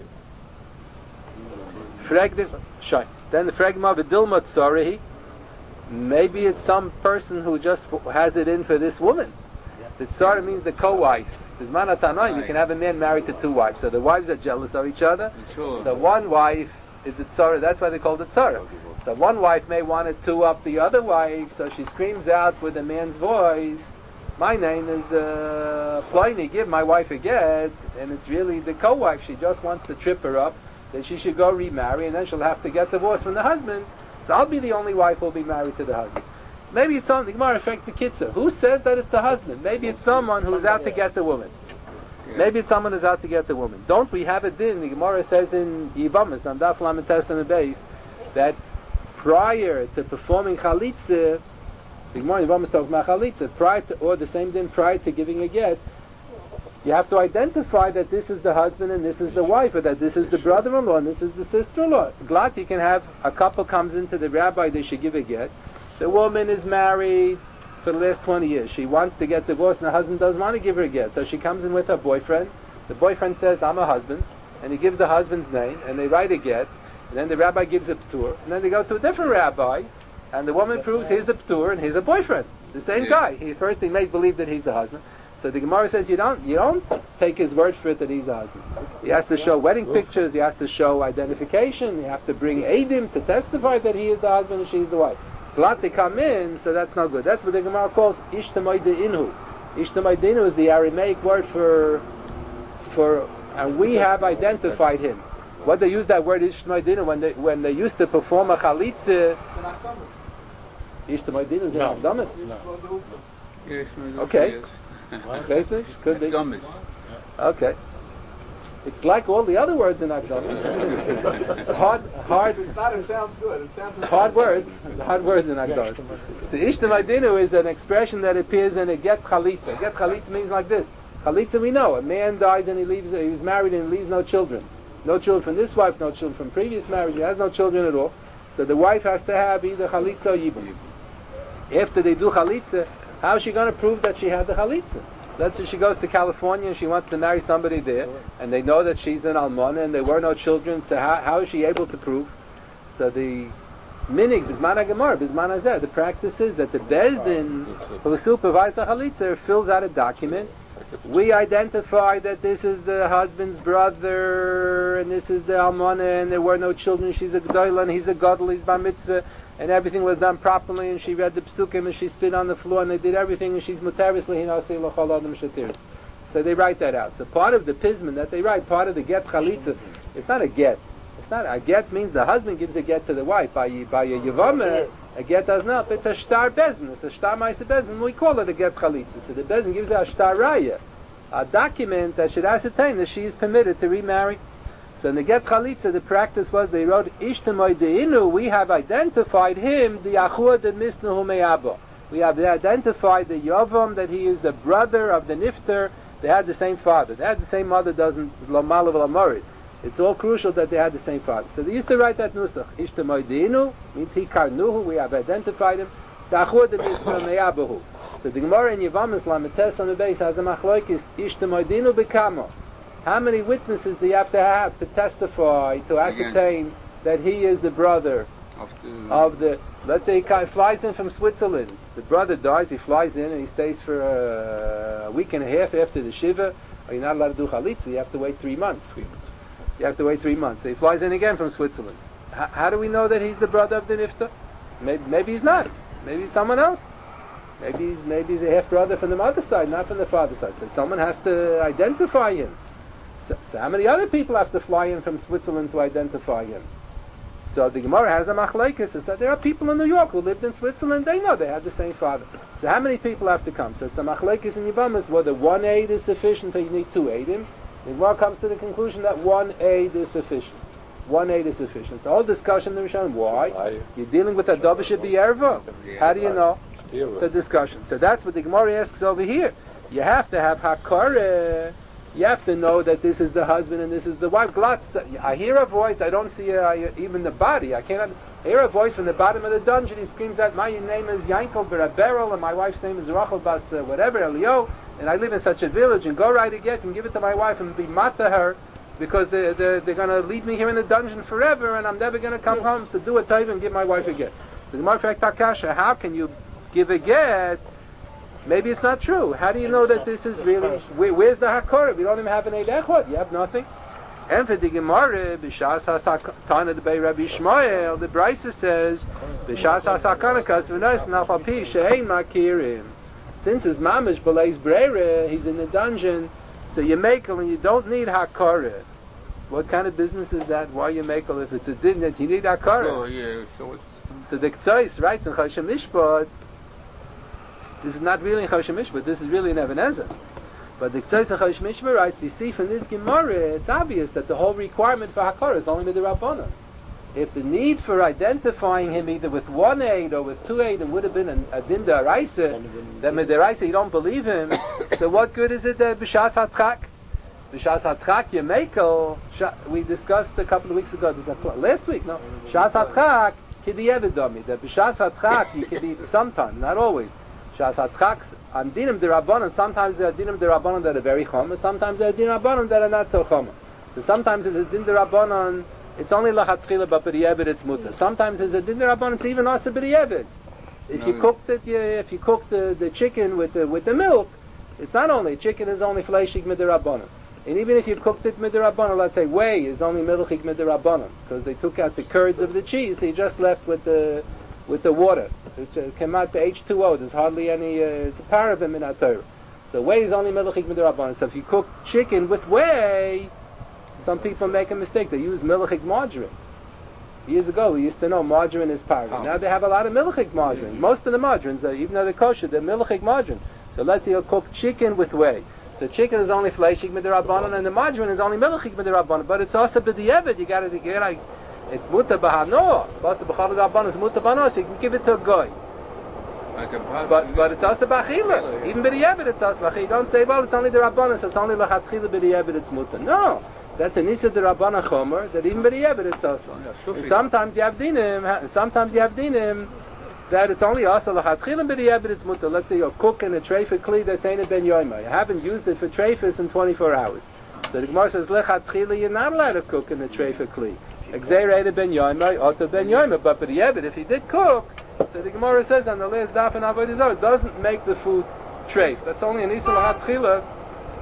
Frag the sure. Then the frag Gemara v'dilma tzarei. Maybe it's some person who just has it in for this woman. The tzara means the co-wife. Bisman Tanai, you can have a man married to two wives. So the wives are jealous of each other. Sure. So one wife is the tzara. That's why they call it tzara. So one wife may want to two up the other wife, so she screams out with a man's voice, my name is uh, Pliny, give my wife a get, and it's really the co-wife. She just wants to trip her up, that she should go remarry, and then she'll have to get divorced from the husband. So I'll be the only wife who'll be married to the husband. Maybe it's something, Gemara affect the kitzah. Who says that it's the husband? Maybe it's someone who's out to get the woman. Maybe it's someone who's out to get the woman. Don't we have a din? The Gemara says in Yivamis, on Daf Lamed and the base, that prior to performing chalitza, the Gemara in Yivamis talks about chalitza, prior to, or the same din prior to giving a get, you have to identify that this is the husband and this is the wife, or that this is the brother-in-law and this is the sister-in-law. Glat, you can have a couple comes into the rabbi, they should give a get. The woman is married for the last twenty years. She wants to get divorced and the husband doesn't want to give her a get. So she comes in with her boyfriend. The boyfriend says, I'm a husband. And he gives the husband's name and they write a get. And then the rabbi gives a p'tur. And then they go to a different rabbi. And the woman proves he's the p'tur and he's a boyfriend. The same Yeah. guy. He first he made believe that he's the husband. So the Gemara says you don't you don't take his word for it that he's the husband. He has to show wedding pictures. He has to show identification. You have to bring Eidim to testify that he is the husband and she's the wife. Glat they come in, so that's not good. That's what the Gemara calls Ishtamayde Inhu. Ishtamayde Inhu is the Aramaic word for for, and we have identified him. What they use that word Ishtamayde Inhu when they when they used to perform a chalitza. Ishtamayde Inhu is No. an Akdamis. Yes, Okay. yes. Basically, could be. Dummies. Okay. It's like all the other words in Akdamis. It's hard, hard. It's not, it sounds good. It sounds Hard words, hard words in Akdash. So Ishtamadinu is an expression that appears in a get chalitza. Get chalitza means like this. Chalitza we know. A man dies and he leaves, he was married and he leaves no children. No children from this wife, no children from previous marriage. He has no children at all. So the wife has to have either chalitza or yibum. After they do chalitza, how is she going to prove that she had the chalitza? Let's say she goes to California and she wants to marry somebody there, and they know that she's an almana and there were no children, so how, how is she able to prove? So the minig, bisman hagemar, bisman hazeh, the practice is that the bezdin who supervised the chalitza fills out a document we identify that this is the husband's brother, and this is the almana, and there were no children. She's a gdoila, and he's a gadol, he's bar mitzvah, and everything was done properly. And she read the psukim, and she spit on the floor, and they did everything, and she's mutaris lehinasei l'chol adam shatiris. So they write that out. So part of the pisman that they write, part of the get chalitza, it's not a get. It's not a get means the husband gives a get to the wife by by a yevamah. A get does not. It's a shtar bezin. It's a shtar ma'aseh bezin. We call it a get chalitza. So the bezin gives her a shtar raya, a document that should ascertain that she is permitted to remarry. So in the get chalitza, the practice was they wrote ishtamoy deinu. We have identified him the achua de misnahu me'abo. We have identified the yavam that he is the brother of the nifter. They had the same father. They had the same mother. Doesn't lamalav lamarid. It's all crucial that they had the same father. So they used to write that nusach. Ishtamoy deinu means he karnuhu. We have identified him. The achua de misnahu me'abahu. So the Gemara in Yevamos Lametes on the base has a machlokes ishtamoy deinu bekamo. How many witnesses do you have to have to testify, to ascertain that he is the brother Of the, of the, let's say he flies in from Switzerland. The brother dies, he flies in and he stays for a, a week and a half after the Shiva. Or you're not allowed to do Chalitza, you have to wait three months. Three months. You have to wait three months. So he flies in again from Switzerland. H- how do we know that he's the brother of the Nifta? Maybe, maybe he's not. Maybe he's someone else. Maybe he's, maybe he's a half-brother from the mother's side, not from the father's side. So someone has to identify him. So, so how many other people have to fly in from Switzerland to identify him? So the Gemara has a machlekes. It said there are people in New York who lived in Switzerland. They know they had the same father. So how many people have to come? So it's a machlekes in Yibamas whether one aid is sufficient or you need two aidim. The Gemara comes to the conclusion that one aid is sufficient. One aid is sufficient. So all discussion in the Rishon. Why? You're dealing with a davisha b'yerva. How do you know? It's a discussion. So that's what the Gemara asks over here. You have to have hakara. You have to know that this is the husband and this is the wife. Glotz, I hear a voice, I don't see a, even the body. I cannot I hear a voice from the bottom of the dungeon. He screams out, my name is Yankel Berabero and my wife's name is Rachel Bas uh, whatever, Elio, and I live in such a village, and go right again and give it to my wife and be mata her because they, they, they're going to leave me here in the dungeon forever and I'm never going to come home. So do a taiva and give my wife a get. So the Marfak Takasha, how can you give a get? Maybe it's not true. How do you know that this is really? Where, where's the hakora? We don't even have an eid echad. You have nothing. And for the Gemara, b'shas hasakana debei Rabbi Shmuel, the Brisa says, b'shas hasakanakas v'nos nafal pi she'ein makirim. Since his mamish b'leis breira, he's in the dungeon, so you make him and you don't need hakora. What kind of business is that? Why you make him if it's a din that you need hakora? Oh, yeah, so it's... So the K'tzais writes in Choshen Mishpat. This is not really in Choshen Mishpat, this is really in Even Ezer. But the K'tzais of Choshen Mishpat writes, you see from this Gemara, it's obvious that the whole requirement for Hakara is only Midirabbanan. If the need for identifying him either with one aid or with two aid would have been a, a Din Daraisa, that Midaraisa you don't believe him, so what good is it that B'shas HaTchak? B'shas HaTchak Yemekel, we discussed a couple of weeks ago, last week, no? B'shas HaTchak, Kidi Evidami, that B'shas HaTchak you can be sometimes, not always. Shas HaTchaks, on dinim derabanan, sometimes there are dinim derabanan that are very chum, sometimes there are dinim derabanan that are not so chum. So sometimes there's a din derabanan, it's only lachatchila, but b'di'evid it's muta. Sometimes there's a din derabanan, it's even also b'di'evid. If no. you cook the, if you cook the, the chicken with the with the milk, it's not only chicken is only fleishik midirabanan. And even if you cooked it midirabanan, let's say whey is only milchik midirabanan, because they took out the curds of the cheese, so you just left with the with the water. It came out to H two O. There's hardly any. Uh, it's a paraben in our Torah. So whey is only melachik midrabanan. So if you cook chicken with whey, some people make a mistake. They use melachik margarine. Years ago, we used to know margarine is paraben. Oh. Now they have a lot of melachik margarine. Most of the margarines, uh, even though they're kosher, they're melachik margarine. So let's say you cook chicken with whey. So chicken is only fleishik midrabanan, and the margarine is only melachik midrabanan. But it's also b'di'evid. You got to get like. It's muta b'hanoah. Basa b'chal rabban is muta b'hanoah, so you can give it to a guy. But but it's also b'achila. Even b'di'evid it's also b'achila. You don't say, well, it's only the rabbanon, so it's only l'chatchila b'di'evid it's muta. No, that's an issa de rabbanah chomer that even b'di'evid it's also. And sometimes you have dinim. Sometimes you have dinim that it's only also l'chatchila b'di'evid it's muta. Let's say you're cooking a treifa kli that's ain't a ben yoyma. You haven't used it for treifas in twenty-four hours. So the Gemara says l'chatchila you're not allowed to cook in a treifa kli. Exerated ben yoyma, auto ben yoyma, but but if he did cook, so the Gemara says on the last daf and avodah zarah, it doesn't make the food treif. That's only an issa l'hatchila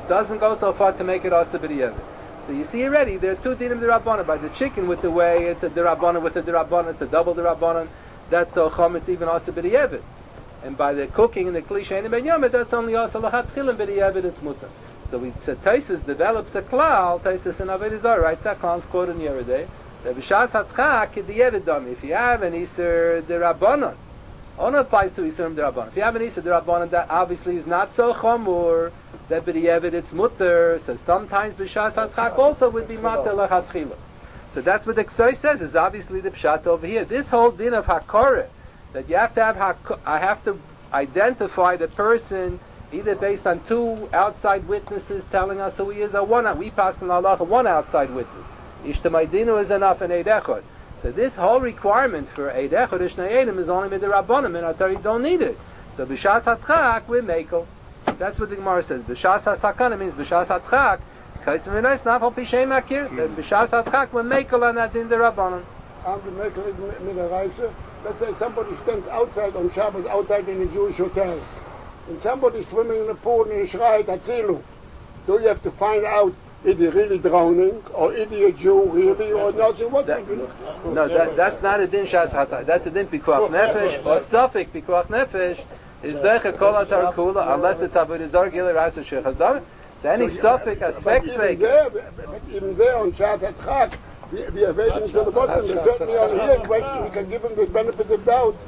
doesn't go so far to make it asa b'diavad. So you see already, there are two dinim d'Rabbanan. By the chicken with the way, it's a d'Rabbanan with a d'Rabbanan, it's a double d'Rabbanan. That's so chametz even asa b'diavad. And by the cooking and the kli she'enim ben yomid, that's only asa l'chatchilim b'diavad, it's mutar. So we said Taisus develops a klal, Taisus and Avodah Zarah writes that klal, it's quoted in Yeridei. The b'shas hatchak k'diavad dami. If you have an iser d'Rabbanan, only applies to Yisurim D'Rabbanan. If you have an Yisur D'Rabbanan, that obviously is not so chamur, that b'diavad it's mutter, so sometimes b'shas hatchak also would be mater l'chatchila. So that's what the Ksoi says, is obviously the pshat over here. This whole din of hakore, that you have to have, hak- I have to identify the person either based on two outside witnesses telling us who he is, or one, we pass from Allah, one outside witness. Ishtamayidinu is enough in Eid Echad. So this whole requirement for Eid Echad Ishnei Eidim is only midrabbanim, and Atari don't need it. So b'shas hatchak we're mekel. That's what the Gemara says. B'shas hasakana means b'shas hatchak. Kaisim v'nais nafal pishay makir. That b'shas hatchak we're mekel on that in the rabbanim. I'm the mekel with a reise. Let's say somebody stands outside on Shabbos, outside in a Jewish hotel, and somebody swimming in the pool and he schreit Hatzilu. Do you have to find out is he really drowning, or is he a Jew really, or nothing? What that, no, that, that's not a din shas hatay. That's a din pikuach nefesh, or suffik pikuach nefesh is deche kol atar kula, unless it's avodah zarah gilir rasa shechas dam. So any suffik as svek there, even there on Shas Hatchak, we, we are waiting to the bottom. Certainly on here, we can give him the benefit of doubt.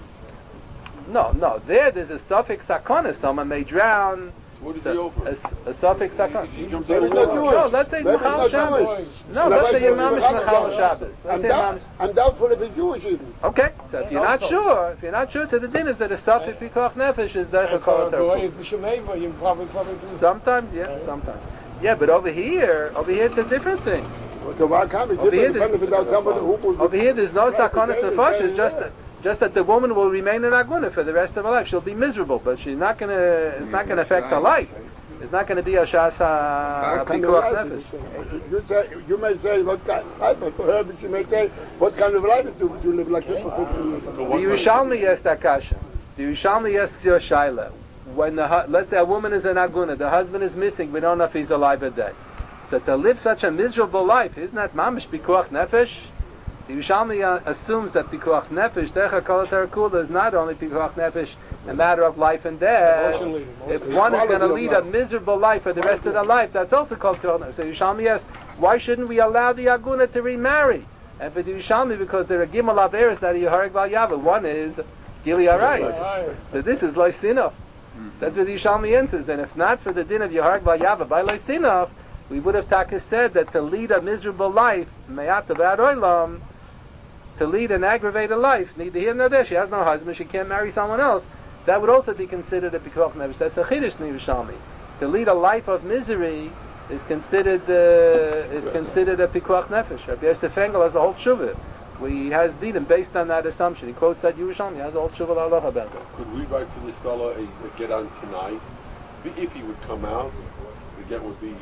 No, no. There, there's a suffix sakana. Someone may drown. What is So, he over? a, a suffix sakana. He jumped Maybe over not the Jewish. No, let's say Maybe Machal not Shabbos. Jewish. No, No, let's say wait, your wait, mamish wait, Machal wait. Shabbos. I'm, Let's say doubt, mamish. I'm doubtful if he's Jewish even. Okay, so if you're not sure, if you're not sure, so the din is that a suffix pikuach nefesh is deche And kol for a atar goy, kula. if B'Shemeva, you probably probably do. Sometimes, yeah, sometimes. Yeah, but over here, over here it's a different thing. So why can't we Over give here him the there's- benefit of somebody who was... Over here there's no Right, sakonis okay, nefesh, okay, it's just yeah. that, just that the woman will remain in aguna for the rest of her life. She'll be miserable, but she's not gonna, it's not gonna affect her life. It's not gonna be a shas How can pikuach you life nefesh. is? You, say, you may say what kind of life, but for her, but you may say what kind of life do you live like this for fifty years? The Yerushalmi asks that kasha. The Yerushalmi asks your shaila. When the hu- let's say a woman is an aguna, the husband is missing, we don't know if he's alive or dead. So to live such a miserable life, isn't that mamish pikuach nefesh? The Yerushalmi uh, assumes that pikuach nefesh, decha kol atar kula, is not only pikuach nefesh, a matter of life and death. Emotionally, If emotionally. one is going to Quality lead of a life. miserable life for the rest of their life, that's also called pikuach nefesh. So Yerushalmi asks, why shouldn't we allow the aguna to remarry? And for the Yerushalmi, because there are gimel averes that are Yehareg Val Yava. One is Gili Arayis. So this is Loisinov. That's what the Yerushalmi answers. And if not for the din of Yehareg Val Yava by Loisinov, we would have taka said that to lead a miserable life, Me'at Avad Oilam, to lead an aggravated life, neither here nor there, she has no husband, she can't marry someone else, that would also be considered a pikuach nefesh. That's a chiddush in Yerushalmi. To lead a life of misery is considered uh, is considered a pikuach nefesh. Rabbi Yosef Engel has a whole tshuva. He has dinim based on that assumption. He quotes that Yerushalmi. He has a whole tshuva halacha about that. Could we write for this fellow a, a get on tonight? If he would come out, the get would be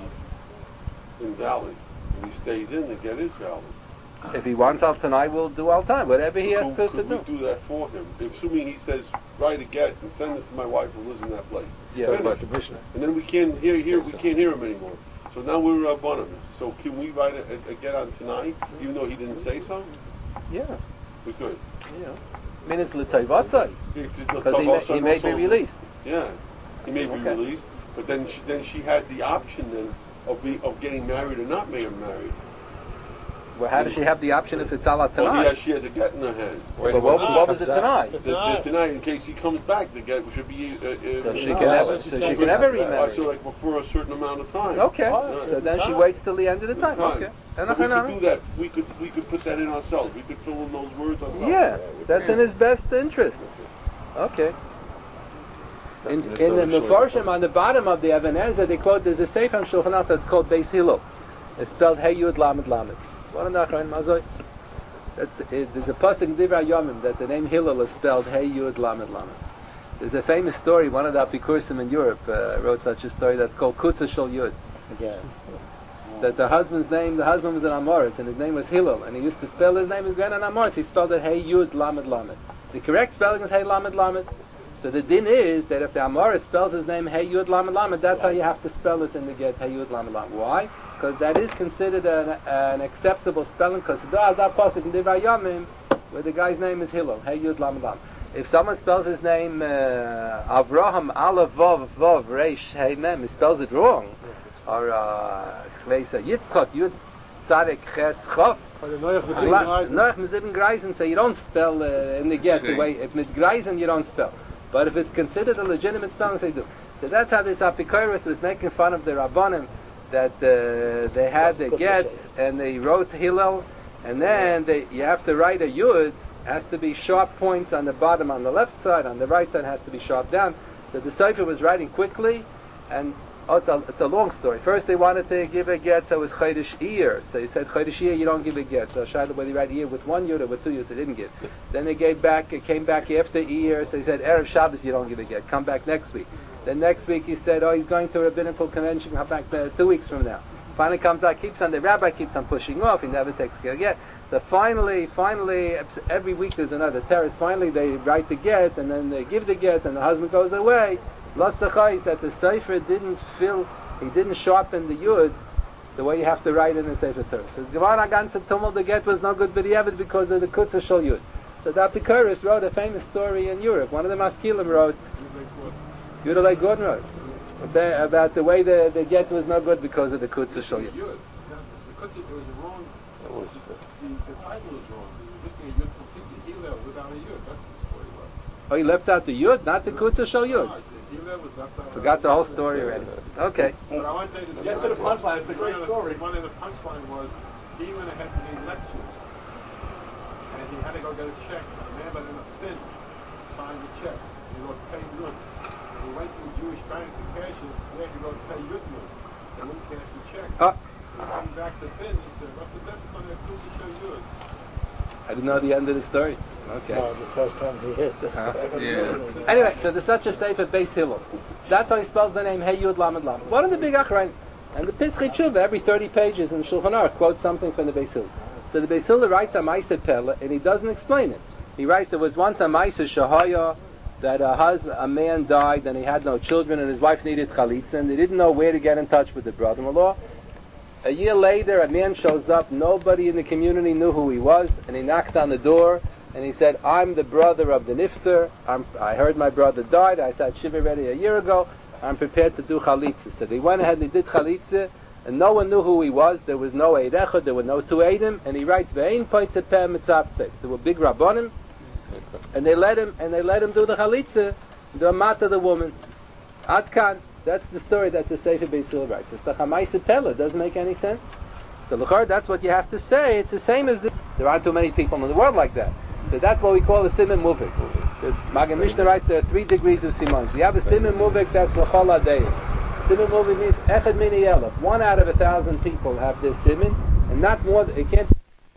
invalid. If he stays in, the get is valid. If he wants al tonight, we'll do al time. Whatever he has Could- supposed to could do. we do that for him? Assuming he says, write a get and send it to my wife who lives in that place. Yeah. Talk about the Mishnah. And then we can't hear, hear we can't hear him anymore. So now we're Rabbanim. So can we write a, a, a get on tonight, even though he didn't say so? Yeah. We could. Yeah. I mean, it's l'tayvasai. Because he, may, he may be Also- released. Yeah, he may be Okay. released, but then she, then she had the option then of be, of getting married or not being married. Well, how does she have the option if it's ala Well, tonight? yeah, she has a get in her hand. But what, what was it Comes out. tonight? The, the, tonight, in case he comes back, the get should be. Uh, uh, So she uh, can never, so she can never uh, remarry. so like for a certain amount of time. Okay. Yeah. So then she waits till the end of the time. Time. Okay. But we could do that. We could we could put that in ourselves. We could fill in those words ourselves. Yeah, that's in his best interest. Okay. In, in the Mefarshim, on the bottom of the Ebenezer, they quote, there's a sefer on Shulchan Aruch that's called Beis Hillel. It's spelled Hey Yud Lamed Lamed. What Mazoi? That's the, it, there's a pasuk in Divrei Yomim that the name Hillel is spelled Hey Yud Lamed Lamed. There's a famous story. One of the Apikursim in Europe uh, wrote such a story that's called Kutza Shel Yud. Again. That the husband's name, the husband was an Amoritz, and his name was Hillel, and he used to spell his name as Gran Amoritz. He spelled it Hey Yud Lamed Lamed. The correct spelling is Hey Lamed Lamed. So the din is that if the Amorit spells his name Hey Yud Lamed Lamed, that's how you have to spell it in the get Hey Yud Lamed Lamed. Why? Because that is considered an, an acceptable spelling. Because the Azar Pasuk in Divrei Yomim, where the guy's name is Hillel, Hey Yud Lamed Lamed. If someone spells his name uh, Avraham Aleph Vav Vav Reish Hey Mem, he spells it wrong, or uh, Yitzchak Yud Tzarek Ches Chof. Noach Mizibin Greisen, so you don't spell uh, in the get the way, if mit Greisen you don't spell. But if it's considered a legitimate spelling, so you do. So that's how this Apikoros was making fun of the Rabbanim, that uh, they had the get, and they wrote Hillel, and then they, you have to write a Yud, has to be sharp points on the bottom on the left side, on the right side has to be sharp down. So the Sefer was writing quickly, and oh, it's a, it's a long story. First they wanted to give a get, so it was Chodesh Iyar. So he said, Chodesh Iyar, you don't give a get. So Shaila, whether you write Iyar with one Yud or with two Yuds, they didn't give. Then they gave back, it came back after Iyar, so he said, Erev Shabbos, you don't give a get. Come back next week. Then next week he said, oh, he's going to a rabbinical convention, come back uh, two weeks from now. Finally comes out, keeps on, the rabbi keeps on pushing off, he never takes care of get. So finally, finally, every week there's another terrace. Finally they write the get, and then they give the get, and the husband goes away. Lost the chayis that the Sefer didn't fill, he didn't sharpen the Yud the way you have to write in the Sefer Torah. So Gevana Ganze Tumul, the get was no good b'diavad because of the Kutzah Shal Yud. So the Apikoros wrote a famous story in Europe. One of the Maskilim wrote, Yudalei Gordon wrote, about, about the way the, the get was no good because of the Kutzah Shal Yud. The Kutzah was wrong. That was the, the title was wrong. Missing a Yud completely. He left without a Yud. That's the story was. Oh, he left out the Yud, not the Kutzah Shal Yud. Forgot the whole story already. Okay. But I want to tell you, Get to the punchline. It's a great story. One of the punchline was he went ahead to these lectures, and he had to go get a check. A man by the name of Finn signed the check. He wrote pay Yud. And he went to a Jewish bank to cash it. There he wrote pay Yud Yud. They wouldn't cash the check. Oh. He came back to Finn. He said, "What's the difference on the Kutzah Shal Yud?" I didn't know the end of the story. Okay. No, the first time he hit this Huh? stuff. Yeah. Anyway, so there's such a Sefer Beis Hillel. That's how he spells the name Hey Yud Lamed Lamed. One of the big Achrain. And the Pischei Tshuva, every thirty pages in Shulchan Aruch, quotes something from the Beis Hillel. So the Beis Hillel writes a Ma'aseh Pele, and he doesn't explain it. He writes there was once a Ma'aseh Shahaya, that a husband, a man died, and he had no children, and his wife needed chalitza, and they didn't know where to get in touch with the brother-in-law. A year later, a man shows up. Nobody in the community knew who he was, and he knocked on the door, and he said, "I'm the brother of the nifter. I'm, I heard my brother died. I sat shiva ready a year ago. I'm prepared to do chalitza." So they went ahead and they did chalitza, and no one knew who he was. There was no eid echad, there were no two eidim, and he writes, "Ve'ein poitzeh peh mitzavtzeh." There were big rabbonim, and they let him, and they let him do the chalitza, the mat of the woman. Adkan. That's the story that the Sefer Beis Hillel writes. It's the Chamaiseh Pele. It doesn't make any sense. So, l'chor, that's what you have to say. It's the same as the... There aren't too many people in the world like that. So that's what we call a Siman Muvik. The Magen Mishnah writes there are three degrees of Simon. So you have a Siman Muvik that's l'chol adayis. Siman Muvik means Echad Mini Elef. One out of a thousand people have this Siman, and not more... It can't...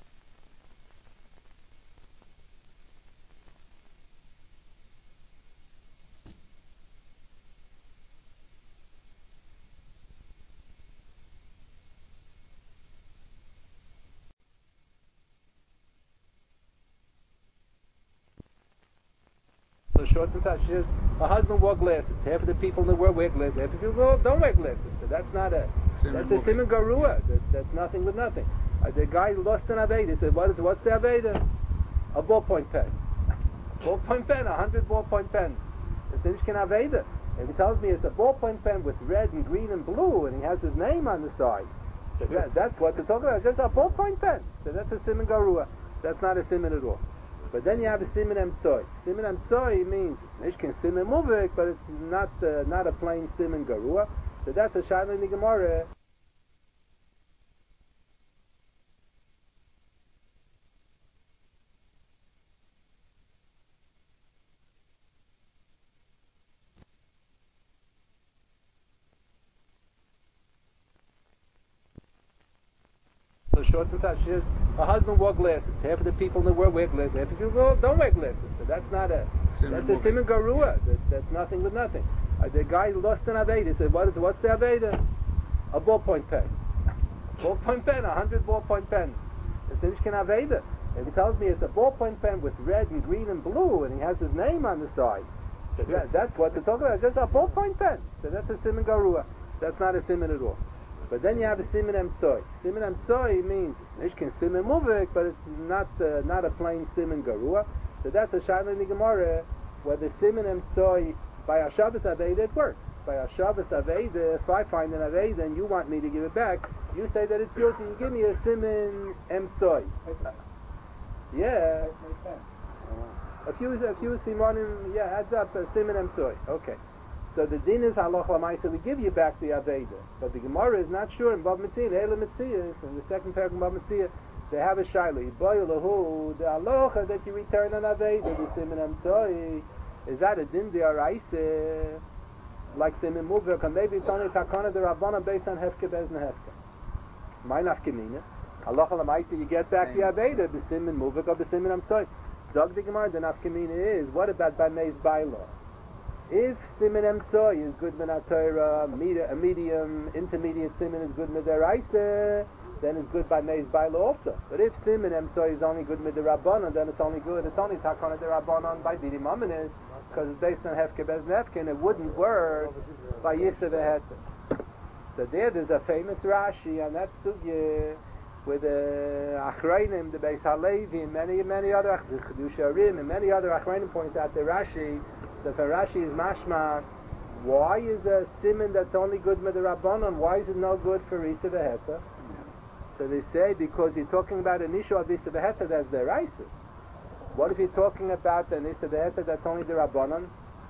Short and touch is a husband wore glasses. Half of the people in the world wear glasses. Half of the people don't wear glasses. So that's not a that's a siman garua. That, that's nothing with nothing. Uh, the guy lost an aveda. He said, "What is what's the aveda? A ballpoint pen. Ballpoint pen. A hundred ballpoint pens. It's an aveda." And he tells me it's a ballpoint pen with red and green and blue, and he has his name on the side. So that, that's what they're talking about. Just a ballpoint pen. So that's a siman garua. That's not a siman at all. But then you have a siman emtsoi. Siman emtsoi means it's nishkin siman muvik, but it's not uh, not a plain siman garua. So that's a shaila in the Gemara. So short and touch is a husband wore glasses. Half of the people in the world wear glasses. Half of the people don't wear glasses. So that's not a that's a siman garua. That, that's nothing with nothing. Uh, the guy lost an aveda. He said, "What is what's the aveda? A ballpoint pen. Ballpoint pen. A hundred ballpoint pens. It's nishkin aveda." And he tells me it's a ballpoint pen with red and green and blue, and he has his name on the side. So that, that's what to talk about. Just a ballpoint pen. So that's a siman garua. That's not a siman at all. But then you have a siman emtsoi. Siman emtsoi means it's nishkin siman muvik, but it's not uh, not a plain siman garua. So that's a shaila in the Gemara where the siman emtsoi by a Shabbos Aveda it works. By a Shabbos Aveda, if I find an Aveda and you want me to give it back, you say that it's yours. So you give me a siman emtsoi. Yeah. A few, a few simonim, yeah, adds up a siman emtsoi. Okay. So the din is halach lamaisa, we give you back the Aveda. But the Gemara is not sure in Bab Metzia, Eila Metzias, in the second paragraph of Bab Metzia, they have a shaila. Yiboyu lahu, the halacha that you return an Aveda, the siman emtsoi, is that a din d'oraisa, like siman muvik, and maybe it's only takana the Rabbana based on hefke bezna hefke. My nafkemina, halacha lamaisa, you get back the Aveda, the siman muvik or the siman emtsoi. Zog the Gemara, the nafkemina is, what about Banei's bylaw? If siman emtsoi is good min ha-Torah, a medium, intermediate siman is good min deraisa, then it's good by Nei's Baila also. But if siman emtsoi is only good min derabbanon, then it's only good, it's only takana derabbanon by Didi Maminis, because it's based on Hefke Bez Nefke, and it wouldn't work by Yisa Veheta. So there, there's a famous Rashi on that sugya with the Achrayim, the Beis Halevi, and many, many other, the Chedusha Arim, and many other Achrayim point out the Rashi. The Rashi is mashma. Why is a siman that's only good midrabanon? Why is it no good for Isa Veheta? So they say because you're talking about an issue of Isa Veheta that's the Raisa. What if you're talking about an Isa Veheta that's only the Rabbanon?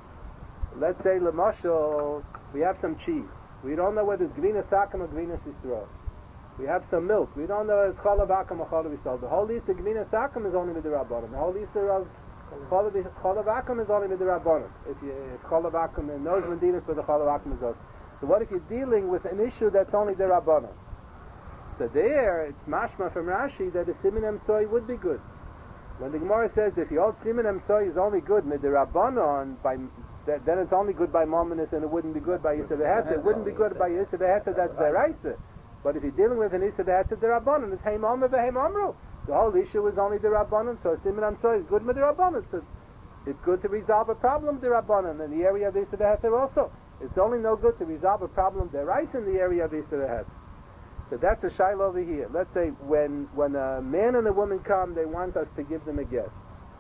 Let's say Lamashal, we have some cheese. We don't know whether it's Grina Sakim or Grina Sisro. We have some milk. We don't know if it's Chalav Akim or Chalav Yisrael. The whole Isa Grina Sakim is only with the Rabbanon. The whole Isa of Chalav Akum is only with the Rabbanon. If you if Chalav Akum in those Medinas, but the Chalav Akum is also. So what if you're dealing with an issue that's only the Rabbanon? So there, it's mashma from Rashi that the siman emtsoi would be good. When the Gemara says if your old siman emtsoi is only good with the Rabbanon, by that, then it's only good by Mominus and it wouldn't be good by Yisa Veheta. It wouldn't be good by Yisa Veheta. That's the Raisa. But if you're dealing with an Yisa Veheta, the Rabbanon is Heim Omer v'Heim Omru. The whole issue is only the Rabbanon, so siman emtsoi is good with the Rabbanon. So it's good to resolve a problem with the Rabbanon in the area of Yisa Veheta also. It's only no good to resolve a problem deraisa in the area of Yisa Veheta. So that's a shaila over here. Let's say when when a man and a woman come, they want us to give them a get.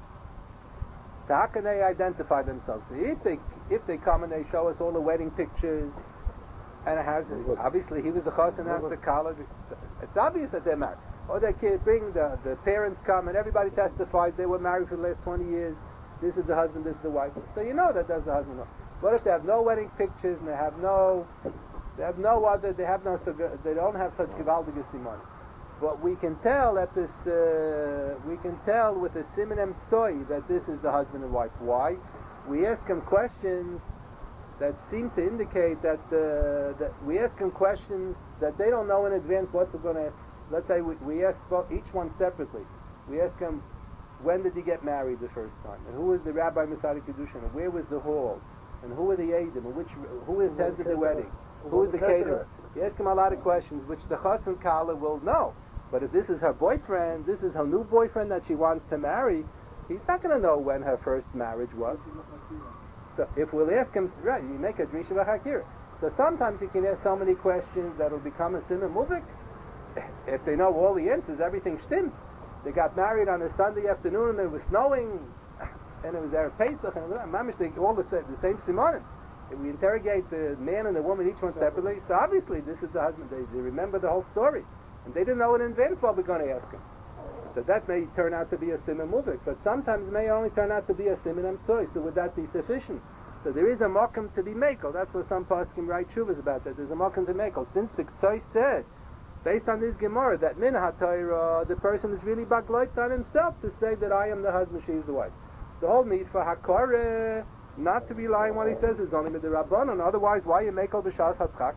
So how can they identify themselves? So if they if they come and they show us all the wedding pictures, and it has obviously he was the chassan, has the college. It's obvious that they're married. Or they can bring the the parents come and everybody testifies they were married for the last twenty years. This is the husband, this is the wife. So you know that that's the husband. What if they have no wedding pictures and they have no, they have no other, they have no, they don't have such gewaltige simon. But we can tell that this, uh, we can tell with a siman emtsoi that this is the husband and wife. Why? We ask him questions that seem to indicate that uh, that we ask him questions that they don't know in advance what they're going to. Let's say we, we ask each one separately. We ask him, when did he get married the first time, and who was the rabbi Masari Kedushin, and where was the hall, and who were the Eidim, and which who attended the wedding, who was the caterer. You ask him a lot of questions which the chassan kala will know. But if this is her boyfriend, this is her new boyfriend that she wants to marry, he's not going to know when her first marriage was. So if we'll ask him, right, you make a drisha v'chakira. So sometimes you can ask so many questions that will become a siman muvik. If they know all the answers, everything stimmt. They got married on a Sunday afternoon and it was snowing, and it was Erev Pesach, and mamish they all the, the same simonim. If we interrogate the man and the woman, each one separately, so obviously this is the husband. They, they remember the whole story, and they didn't know in advance what we're going to ask him. So that may turn out to be a siman muvik, but sometimes it may only turn out to be a siman emtsoi. So would that be sufficient? So there is a makom to be makel. That's what some poskim write shuvas about. That there's a makom to makel. Since the tzoi said, based on this Gemara, that min ha-Torah, the person is really bagloit on himself to say that I am the husband, she is the wife. The whole need for hakara, not to rely on what he says, is only with the rabbanon. Otherwise, why you make all the shas hatchak?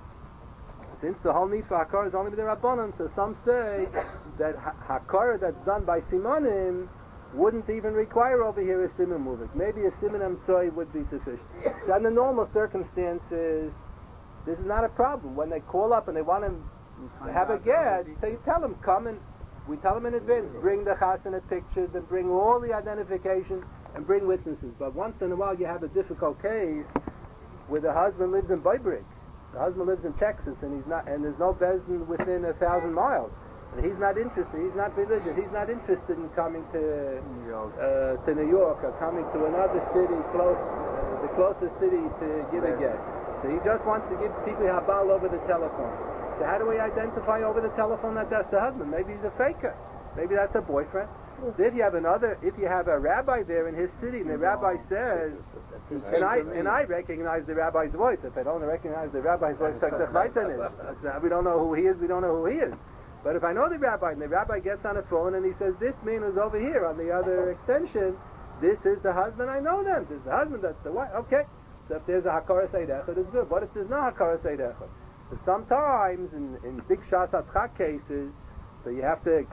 Since the whole need for hakara is only with the rabbanon, so some say that hakara that's done by simonim wouldn't even require over here a siman muvik. Maybe a siman emtsoi would be sufficient. So in the normal circumstances, this is not a problem. When they call up and they want him have a get, so you tell them, come and we tell them in advance, bring the chasana pictures and bring all the identification and bring witnesses. But once in a while you have a difficult case where the husband lives in Beibrig. The husband lives in Texas, and he's not, and there's no Bezdin within a thousand miles. And he's not interested. He's not religious. He's not interested in coming to uh, to New York or coming to another city close, uh, the closest city to give a get. So he just wants to give Tzipri Habal over the telephone. So how do we identify over the telephone that that's the husband? Maybe he's a faker. Maybe that's a boyfriend. So if you have another, if you have a rabbi there in his city, and the rabbi says, and I and I recognize the rabbi's voice. If I don't recognize the rabbi's voice, take the fight on it. We don't know who he is. We don't know who he is. But if I know the rabbi, and the rabbi gets on the phone and he says, "This man who's over here on the other extension, this is the husband. I know them. This is the husband. That's the wife." Okay. So if there's a hakara seid echad, it's good. What if there's no hakara seid echad? So sometimes in in big shas atchak cases, so you have to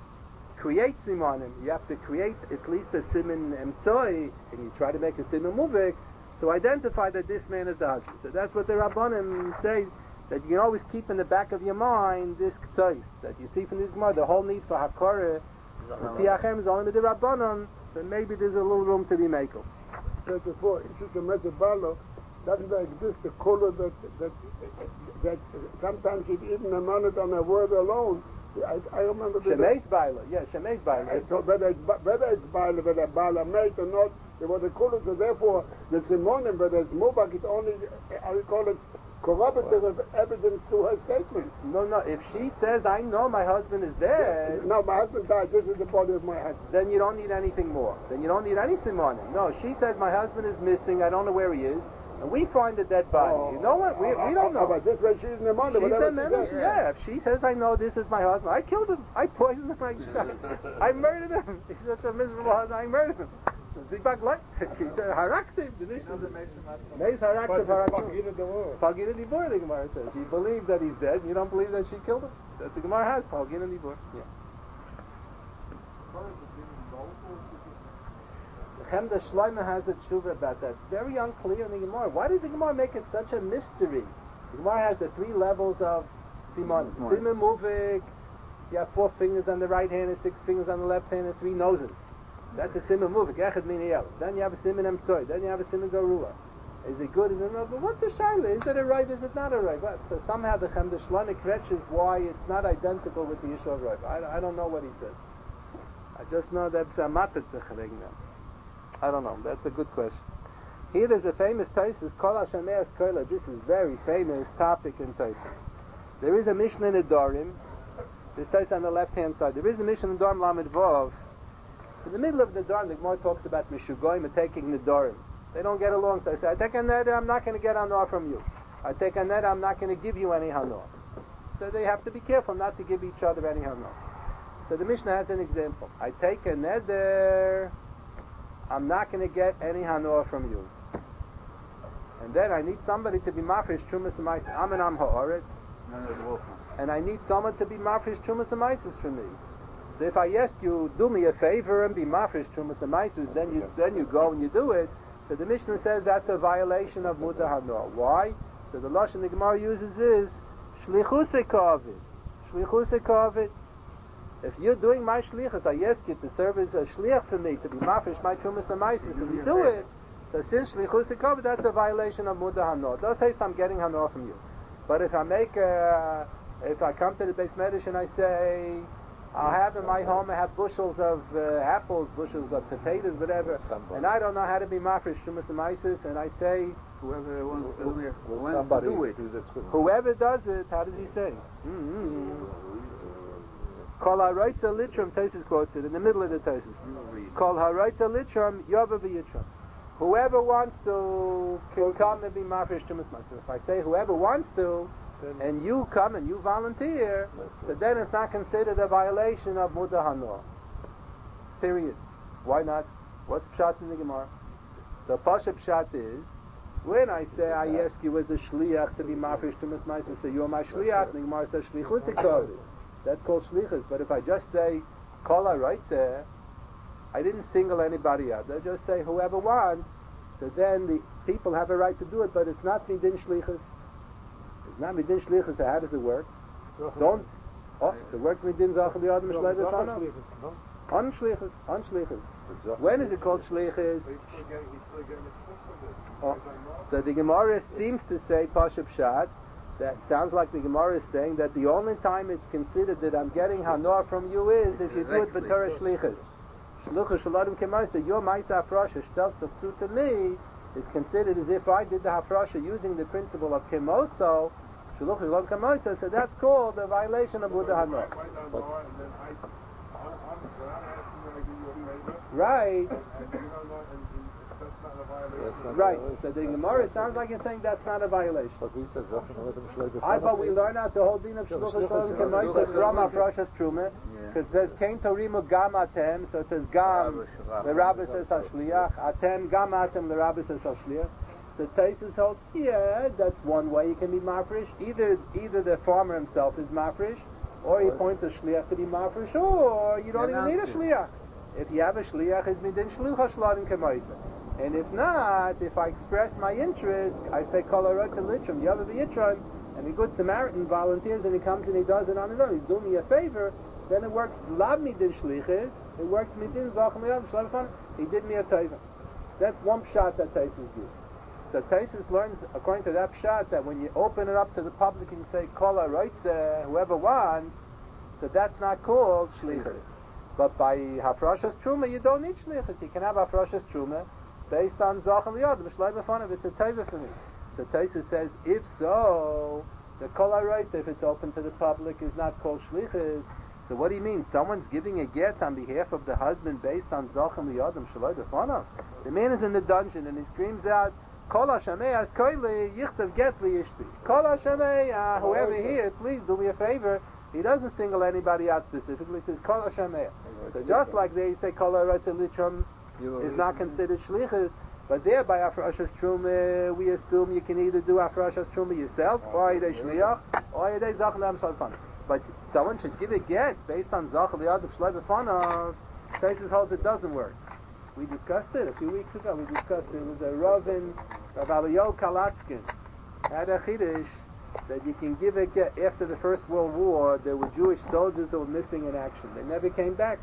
create simanim. You have to create at least a siman emtsoi, and you try to make a siman muvik to identify that this man is the husband. So that's what the Rabbanim say, that you can always keep in the back of your mind this k'tzais, that you see from this Gemara, the whole need for hakara, piachem is only with the Rabbanim, so maybe there's a little room to be made. Said before, it's just a metabalo, doesn't exist the color that that that sometimes it even a minute on a word alone. I, I remember Shemei's Baila, yeah, Shemei's Baila. So whether it's whether it's Baila, whether Baila mate or not, there was a color, so therefore the Simonim, whether it's Mubak, it's only, I call it corroborative evidence to her statement. No, no, if she says, I know my husband is dead. No, my husband died, this is the body of my husband. Then you don't need anything more. Then you don't need any Simonim. No, she says, my husband is missing, I don't know where he is. And we find a dead body. Oh, you know what? We, we don't know. Oh, but this way she's the mother. She's the menace, yeah. yeah. If she says, I know this is my husband, I killed him. I poisoned him. I shot him. I murdered him. He's such a miserable husband. I murdered him. So Zibak like she said, haraktiv. The Mishnah says, Meis haraktiv, haraktiv. Pagina Dibur, the Gemara says. You believe that he's dead, and you don't believe that she killed him. That the Gemara has Pagina Dibur. Yeah. Chemda Shloima has a tshuva about that. Very unclear in the Gemara. Why did the Gemara make it such a mystery? The Gemara has the three levels of Simon. Simon Muvik, you have four fingers on the right hand and six fingers on the left hand and three noses. That's a Simon Muvik. Echad Miniyel. Then you have a Simon Emtsoi. Then you have a Simon Garua. Is it good? Is it not? But what's the shaila? Is it a right? Is it not a right? What? So somehow the Chemda Shloima kretches why it's not identical with the issue of right. I, I don't know what he says. I just know that it's a matatzach regna. I don't know. That's a good question. Here there's a famous Taisus, Kol Hashem Eis Koila. This is very famous topic in Taisus. There is a Mishnah in Adorim. This Taisus on the left-hand side. There is a Mishnah in Adorim Lamed Vav. In the middle of the Adorim, the Gemara talks about Mishugoyim and taking the Adorim. They don't get along, so I say, I take a neder, I'm not going to get hanor from you. I take a neder, I'm not going to give you any hanor. So they have to be careful not to give each other any hanor. So the Mishnah has an example. I take a neder, I'm not going to get any hanor from you. And then I need somebody to be mafresh trumas and maisis. I'm an am ha'aretz. And I need someone to be mafresh trumas and maisis for me. So if I ask you, do me a favor and be mafresh trumas and maisis, then you then you go and you do it. So the Mishnah says that's a violation of mutar hanor. Why? So the lashon the Gemara uses is shlichusekavid. Shlichusekavid. If you're doing my shlichus, I ask you to serve as a shliach for me, to be mafresh my trumas and maisis, and you do it. So since shlichus ekov, that's a violation of muda hanor. Don't say I'm getting hanor from you. But if I make, a, if I come to the base medish and I say, I'll have in my home, I have bushels of uh, apples, bushels of potatoes, whatever, somebody. And I don't know how to be mafresh trumas and maisis, and I say, whoever wants to do it, somebody do it. Do the Whoever does it, how does he say? Mm-hmm. Kol ha'roitza litram, Taisus quotes it in the middle of the Taisus. Kol ha'roitza litram, yova v'yitram. Whoever wants to can come and be mafresh trumas maisis. If I say whoever wants to, and you come and you volunteer, so then it's not considered a violation of mutar hanor. Period. Why not? What's pshat in the Gemara? So pasha pshat is, when I say I ask you as a shliach to be mafresh trumas maisis, so you're my shliach, and the Gemara says shlichus ekov. That's called shlichus. But if I just say kol ha'roitza, I didn't single anybody out. I just say whoever wants. So then the people have a right to do it, but it's not midin shlichus. It's not midin shlichus. So how does it work? Don't. Oh, so it works midin zachal the other mishlev. On shlichus, on shlichus. When is it called shlichus? Oh. So the Gemara seems to say Pashup Shad. That sounds like the Gemara is saying that the only time it's considered that I'm getting Hanor from you is if you do it b'Torah shlichus. Shluchus shaladim kemaisa, your ma'isa hafrasha shtelt tzutzu to me is considered as if I did the hafrasha using the principle of kemoso. Shluchus shaladim kemaisa, so that's called a violation of Buddha Hanor. Right. Right. So the Gemara sounds like it's saying that's not a violation. But we said Zachen I but we learn out the whole din of Shluchus Shalom Kemaisa from Afrashas Truma, because it says Kain Torimu Gam Atem, so it says Gam. The Rabbi says Hashliach Atem Gam Atem. The Rabbi says Hashliach. So Taisus holds, yeah, that's one way you can be mafresh. Either either the farmer himself is mafresh, or he points a shliach to be mafresh, or you don't even need a shliach. If you have a shliach, it's midin shlucha shladin kemaisa. And if not, if I express my interest, I say kol harotz litrum, you have a yitron, and a good Samaritan volunteers and he comes and he does it on his own, he's doing me a favor, then it works lab midin shlichis, it works midin zachem liyad shlavafan, he did me a favor. That's one pshat that Taisus gives. So Taisus learns, according to that pshat, that when you open it up to the public and say kol harotz, whoever wants, so that's not called shlichus. But by hafrashas truma, you don't need shlichus. You can have hafrashas truma based on Zach and Liyad, Mishleim it's a teva for me. So Taisa says, if so, the Kol HaRoitz, if it's open to the public, is not called Shlichus. So what do you mean? Someone's giving a get on behalf of the husband based on Zach and Liyad, Mishleim The man is in the dungeon and he screams out, Kol HaShamei as koili, yichtav get v'yishti. Kol HaShamei, uh, whoever here, please do me a favor. He doesn't single anybody out specifically, he says Kol HaShamei. So just like they say Kol HaRoitz Litrum, is not considered shlichus, but there by Afrashas Truma we assume you can either do Afrashas Truma yourself, or Yedei Shliach, or Yedei Zach L'Am Shalfan. But someone should give a get based on Zach L'Yad Shleim B'Fanav. Taisus holds it doesn't work. We discussed it a few weeks ago. We discussed it. It was a Ravin, Rav Eliyahu Kalatskin, had a chiddush that you can give a get. After the First World War, there were Jewish soldiers who were missing in action. They never came back.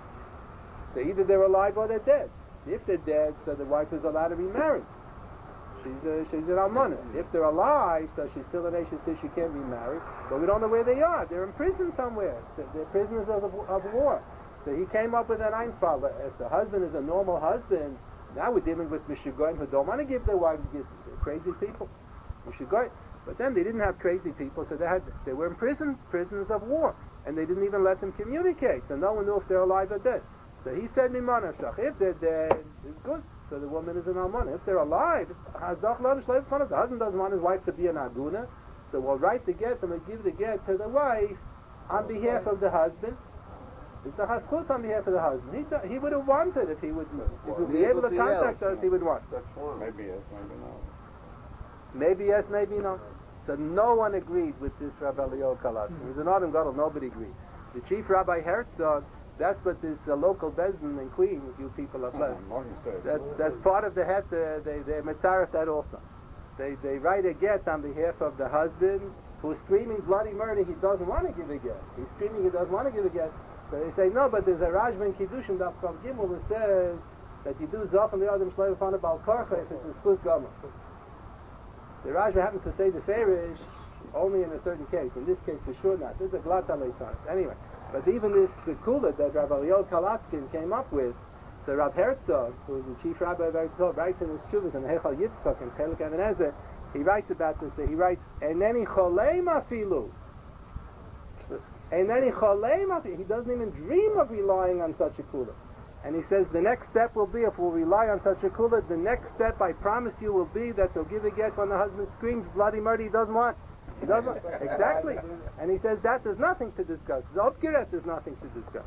So either they're alive or they're dead. If they're dead, so the wife is allowed to be married. She's a, she's an almana. If they're alive, so she's still a nation, so she can't be married. But we don't know where they are. They're in prison somewhere. They're prisoners of, of war. So he came up with an einfall. If the husband is a normal husband, now we're dealing with Mishigoyim who don't want to give their wives gifts. They're crazy people. Mishigoyim. But then they didn't have crazy people, so they had they were in prison, prisoners of war. And they didn't even let them communicate. So no one knew if they're alive or dead. So he said, "Mimana shach." If they're dead, it's good. So the woman is an almana. If they're alive, the husband doesn't want his wife to be an aguna. So we'll write the get and we'll give the get to the wife on behalf of the husband. It's the haschus on behalf of the husband. He do, he would have wanted if he would if he would be able to contact us. He would want. Maybe yes, maybe no. Maybe yes, maybe no. So no one agreed with this Rabbi Eliyahu Kalash. It was an Adam Gadol. Nobody agreed. The chief Rabbi Herzog. That's what this uh, local Bezdin in Queens, you people are blessed. That's that's part of the het. Uh, they they mitzaref that also. They they write a get on behalf of the husband who's screaming bloody murder. He doesn't want to give a get. He's screaming he doesn't want to give a get. So they say no, but there's a Rajman Kiddushin Daf Kav Gimel that says that you do Zach and the Adam Shleim upon a Bal Karcha if it's a Skuz Gama. The Rajman happens to say the Farish only in a certain case. In this case, for sure not. This is a Glata Leitzans. Anyway. But even this uh, kula that Rabbi Eliyahu Kalatskin came up with, so Rab Herzog, who is the chief rabbi of Eretz Yisrael, writes in his Chuvas and Hechal Yitzchak and Chelik Even Ezer, he writes about this. He writes, "Eneni choleim afilu." Eneni choleim afilu. He doesn't even dream of relying on such a kula. And he says the next step will be, if we'll rely on such a kula, the next step, I promise you, will be that they'll give a get when the husband screams bloody murder. He doesn't want. He doesn't exactly, and he says that there's nothing to discuss. Zobkiret there's nothing to discuss.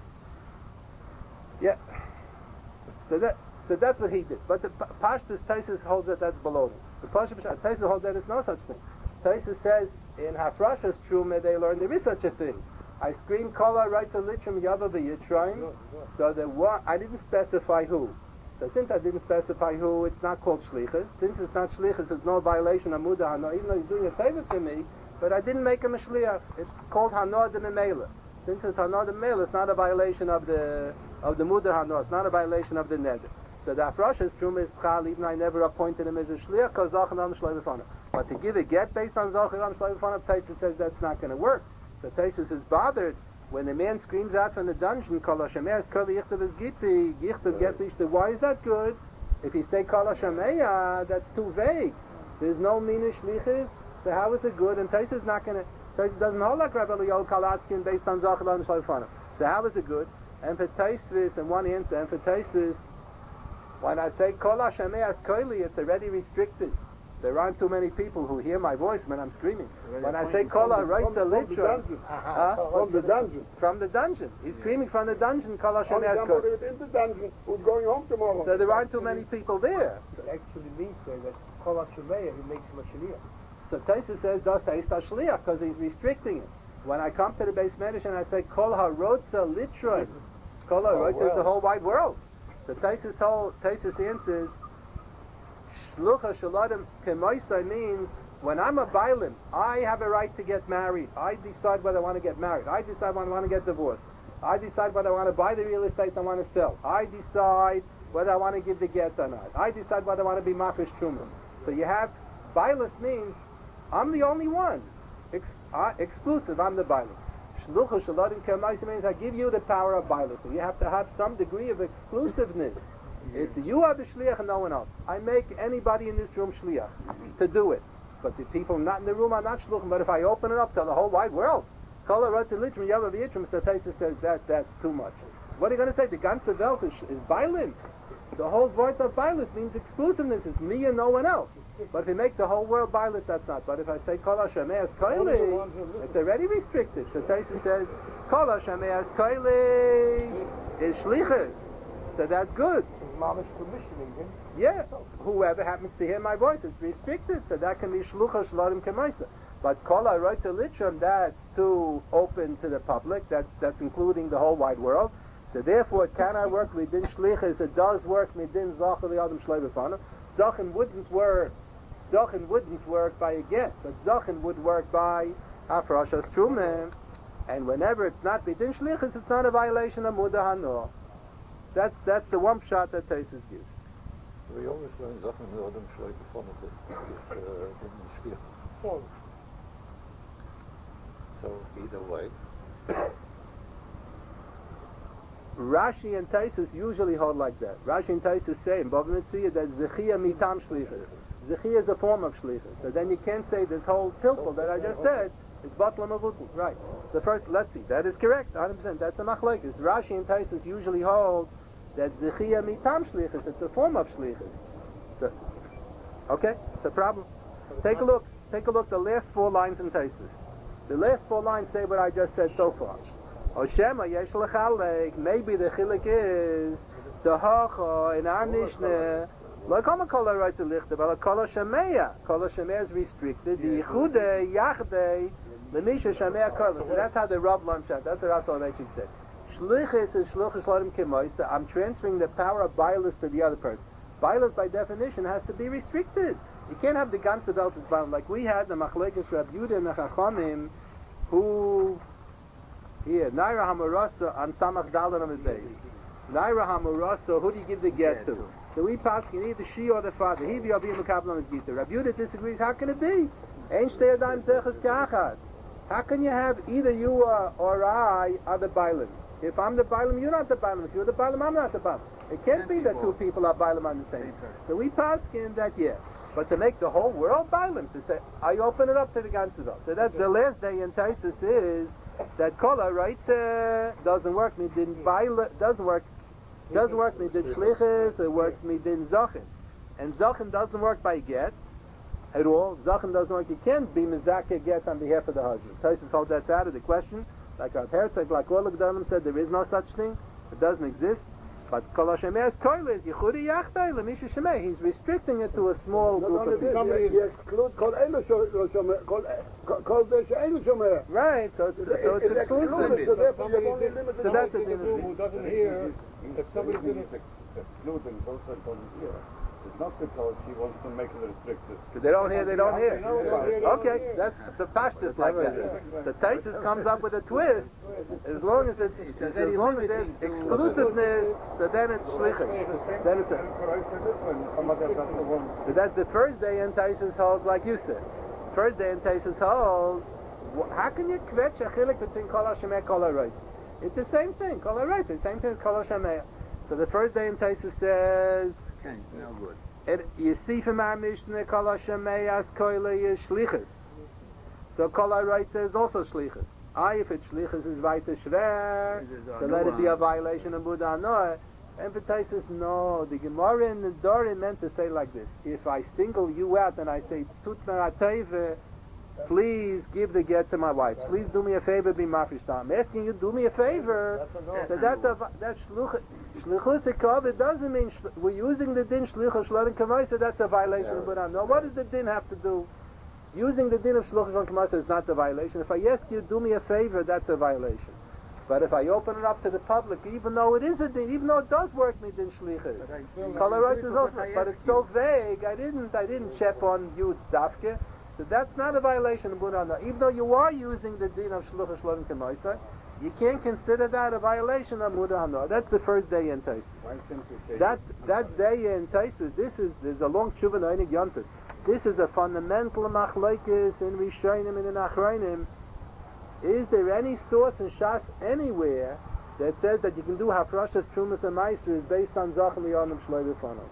Yeah. So that so that's what he did. But the Pashtus Taisus holds that that's below. The Pashtus Taisus holds that it's no such thing. Taisus says in Hafrashas Truma they learn there is such a thing. I scream Kala writes a litrum Yava v'Yitrayim. So that what I didn't specify who. So since I didn't specify who, it's not called shlichus. Since it's not shlichus, it's no violation of muda hano, even though he's doing a favor to me, but I didn't make him a shliach. It's called hano de memela. Since it's another male, it's not a violation of the of the Mudar Hano. It's not a violation of the Neder. So the Afrash's Truma is Chal, even I never appointed him as a Shliach, because Zachan Am Shloi B'Fanav. But to give a get based on Zachan Am Shloi B'Fanav, Taisus says that's not going to work. So Taisus is bothered when the man screams out from the dungeon, Kol HaShemeas Kol Yichtav Es Giti, Yichtav Get Lishta. Why is that good? If you say Kol HaShemeya, that's too vague. There's no Mina Shlichis, so how is it good? And Taisus is not going to, Taisus doesn't hold like Rabbi Eliyahu Kalatskin based on Zachan Am Shloi B'Fanav. So how is it good? And for Taisus, and one answer, and for Taisus, when I say Kol HaShemeas Koili, it's already restricted. There aren't too many people who hear my voice when I'm screaming. When I say Kol HaRoitza Litra, from the dungeon. From the dungeon. He's screaming from the dungeon, Kol HaShemeas Koili. Somebody in the dungeon who's going home tomorrow. So there aren't too many people there. It actually means say that Kol HaShemeya, he makes him a shliach. So Taisa says, Das Heist HaShliach, because he's restricting it. When I come to the base medish and I say Kol HaRoitza Litra, Kol HaRoitza is the whole wide world. So Taisus whole Taisus answers, Shlucha Shaladim Kemoisai means when I'm a Bailim, I have a right to get married. I decide whether I want to get married. I decide whether I want to get divorced. I decide whether I want to buy the real estate I want to sell. I decide whether I want to give the get or not. I decide whether I want to be Mafish Truma. So you have Bailis means I'm the only one. Ex- uh, exclusive, I'm the Bailim. Shlucha Shaladim Kemoisai means I give you the power of Bailis. So you have to have some degree of exclusiveness. It's you are the shliach and no one else. I make anybody in this room shliach to do it, but the people not in the room are not shluchim. But if I open it up to the whole wide world, Kol HaRoitza Litra Yavav Yitrim, so Taisa says that that's too much. What are you going to say? The ganze Welt is, is Bailim. The whole word of Bailis means exclusiveness. It's me and no one else. But if you make the whole world Bailis, that's not. But if I say Kol HaShemeas Koili, it's already restricted. So Taisa says Kol HaShemeas Koili is shlichus. So that's good. Mamish commissioning him. Yeah, whoever happens to hear my voice, it's restricted, so that can be shlucha shlorim kemaisa. But Kol HaRoitza Litram, that's too open to the public, that, that's including the whole wide world. So therefore, it cannot work midin shlichus, it does work midin zachar li'adam shloi b'fanav. Zachin wouldn't work, Zachin wouldn't work by a get, but Zachin would work by Afrashas Trumah. And whenever it's not midin shlichus, it's not a violation of Mudar Hano. That's that's the one shot that Taisus gives. We always learn Sachen in Adam Shloi B'Fanav is in Shlichus. So either way. Rashi and Taisus usually hold like that. Rashi and Taisus say in Bava Metzia that Zechia mitam shlichus. Zechia is a form of shlichus. So then you can't say this whole pilpul that I just said is batlam avutim. Right. So first, let's see. That is correct. one hundred percent. That's a machlokes. Rashi and Taisus usually hold that Zechia mitam shlichus. It's a form of shlichus. So, okay, it's a problem. Take a look. Take a look. The last four lines in Taisus. The last four lines say what I just said so far. Oshema yesh lechalek. Maybe the chilek is the hacha in our Mishnah. Like Kol HaRoitza Lichter, but Kol HaShemeya. Kol HaShemeya is restricted. The Yichudei Yachdei Lemisha Shemeya Kol. So that's how the Rav learns out. That's what Rav Soloveitchik said. Shlichus is shluchus shlorim kemoisa. I'm transferring the power of Bailis to the other person. Bailis, by definition, has to be restricted. You can't have the ganze Welt is bound. Like we had the Machlekes Rab Yehuda and the Chachamim, who here Naira Hamurasa on Samach Dalan on his base. Naira Hamurasa, who do you give the get to? So we pass either she or the father. He be Abiyam Makabel on his gita. Rab Yehuda disagrees. How can it be? Ein shtei adayim zeches kachas. How can you have either you or, or I are the Bailim? If I'm the Bailim, you're not the Bailim. If you're the Bailim, I'm not the Bailim. It can't be that two people are Bailim on the same. So we pass in that, yeah. But to make the whole world Bailim, to say, I open it up to the ganze Welt. So that's the last day in Taisus is that Kol HaRoitza doesn't work. Me didn't Bailim, doesn't work. Doesn't work. Me did Shlichus. It works. Me did Zachin. And Zachin doesn't work by get at all. Zachin doesn't work. You can't be Mizakeh get on behalf of the husband. Taisus holds that's out of the question. Like our Herzog, like all the Gedolim said, there is no such thing. It doesn't exist. But Kol HaShemeas Koil is Yichudi Yachdei Lemisha Shemei. He's restricting it to a small group of people. Somebody is exclude Kol Elu Shomei, Kol Deshe Elu Shomei. Right. So it's so it's, it's exclusive. excluded, so therefore Somebody you're only is limited. So that's a in the thing. room who doesn't hear. If somebody's in a excluding those that don't hear. It's not because he wants to make it restricted. If they don't hear, they don't hear. They don't hear, they don't Okay, hear. that's the pashtus like that. So Taisus comes up with a twist. As long as it's, as long as there's exclusiveness, so then it's shlichus. Then it's a. So that's the first day in Taisus holds, like you said. First day in Taisus holds. wh- How can you kvetch a chilik between kol hashemeh kol haroitz? It's the same thing. Kol haroitz. It's the same thing as kol hashemeh. So the first day in Taisus says. Okay, no good. It, you see from our Mishnah, Kol HaShemei as koile is shlichus. So Kol HaRoitz is also shlichus. Ah, if it's shlichus is weiter shver, so let it be a violation of Buddha Noah. And V'tai says, no, the Gemara in the Dorin meant to say like this. If I single you out and I say, Tut me'ateive, please give the get to my wife. Please do me a favor, be mafresh. So I'm asking you, do me a favor. So that's a that's shluch shlichus ikov. It doesn't mean sh- we're using the din shlichus shlorim kamaisa. That's a violation of Buddha. No, what does the din have to do? Using the din of shlichus shlorim kamaisa is not the violation. If I ask you, do me a favor, that's a violation. But if I open it up to the public, even though it is a din, even though it does work me din shlichus, Kol is also, but it's so vague. I didn't I didn't check on you dafke. So that's not a violation of Buddha. Even though you are using the din of shluch shlorim kemaisa, you can't consider that a violation of Buddha. That's the first day in Taisus. That that day in Taisus, this is there's a long tshuva noinig yonted. This is a fundamental machlokes in Rishonim and in Achronim. Is there any source in Shas anywhere that says that you can do hafrashas trumas and maestros based on zachem liyanim shloim b'fanav?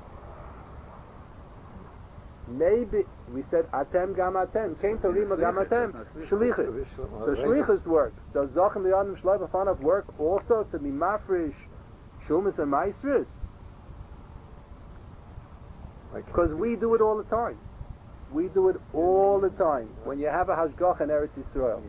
Maybe we said atem gam atem came to rima gam atem shlichus. So shlichus works. Does zachem liyanim shloim b'fanav work also to be mafresh trumas and maestros? Because we do it all the time. We do it all the time. When you have a hashgach in Eretz Yisrael.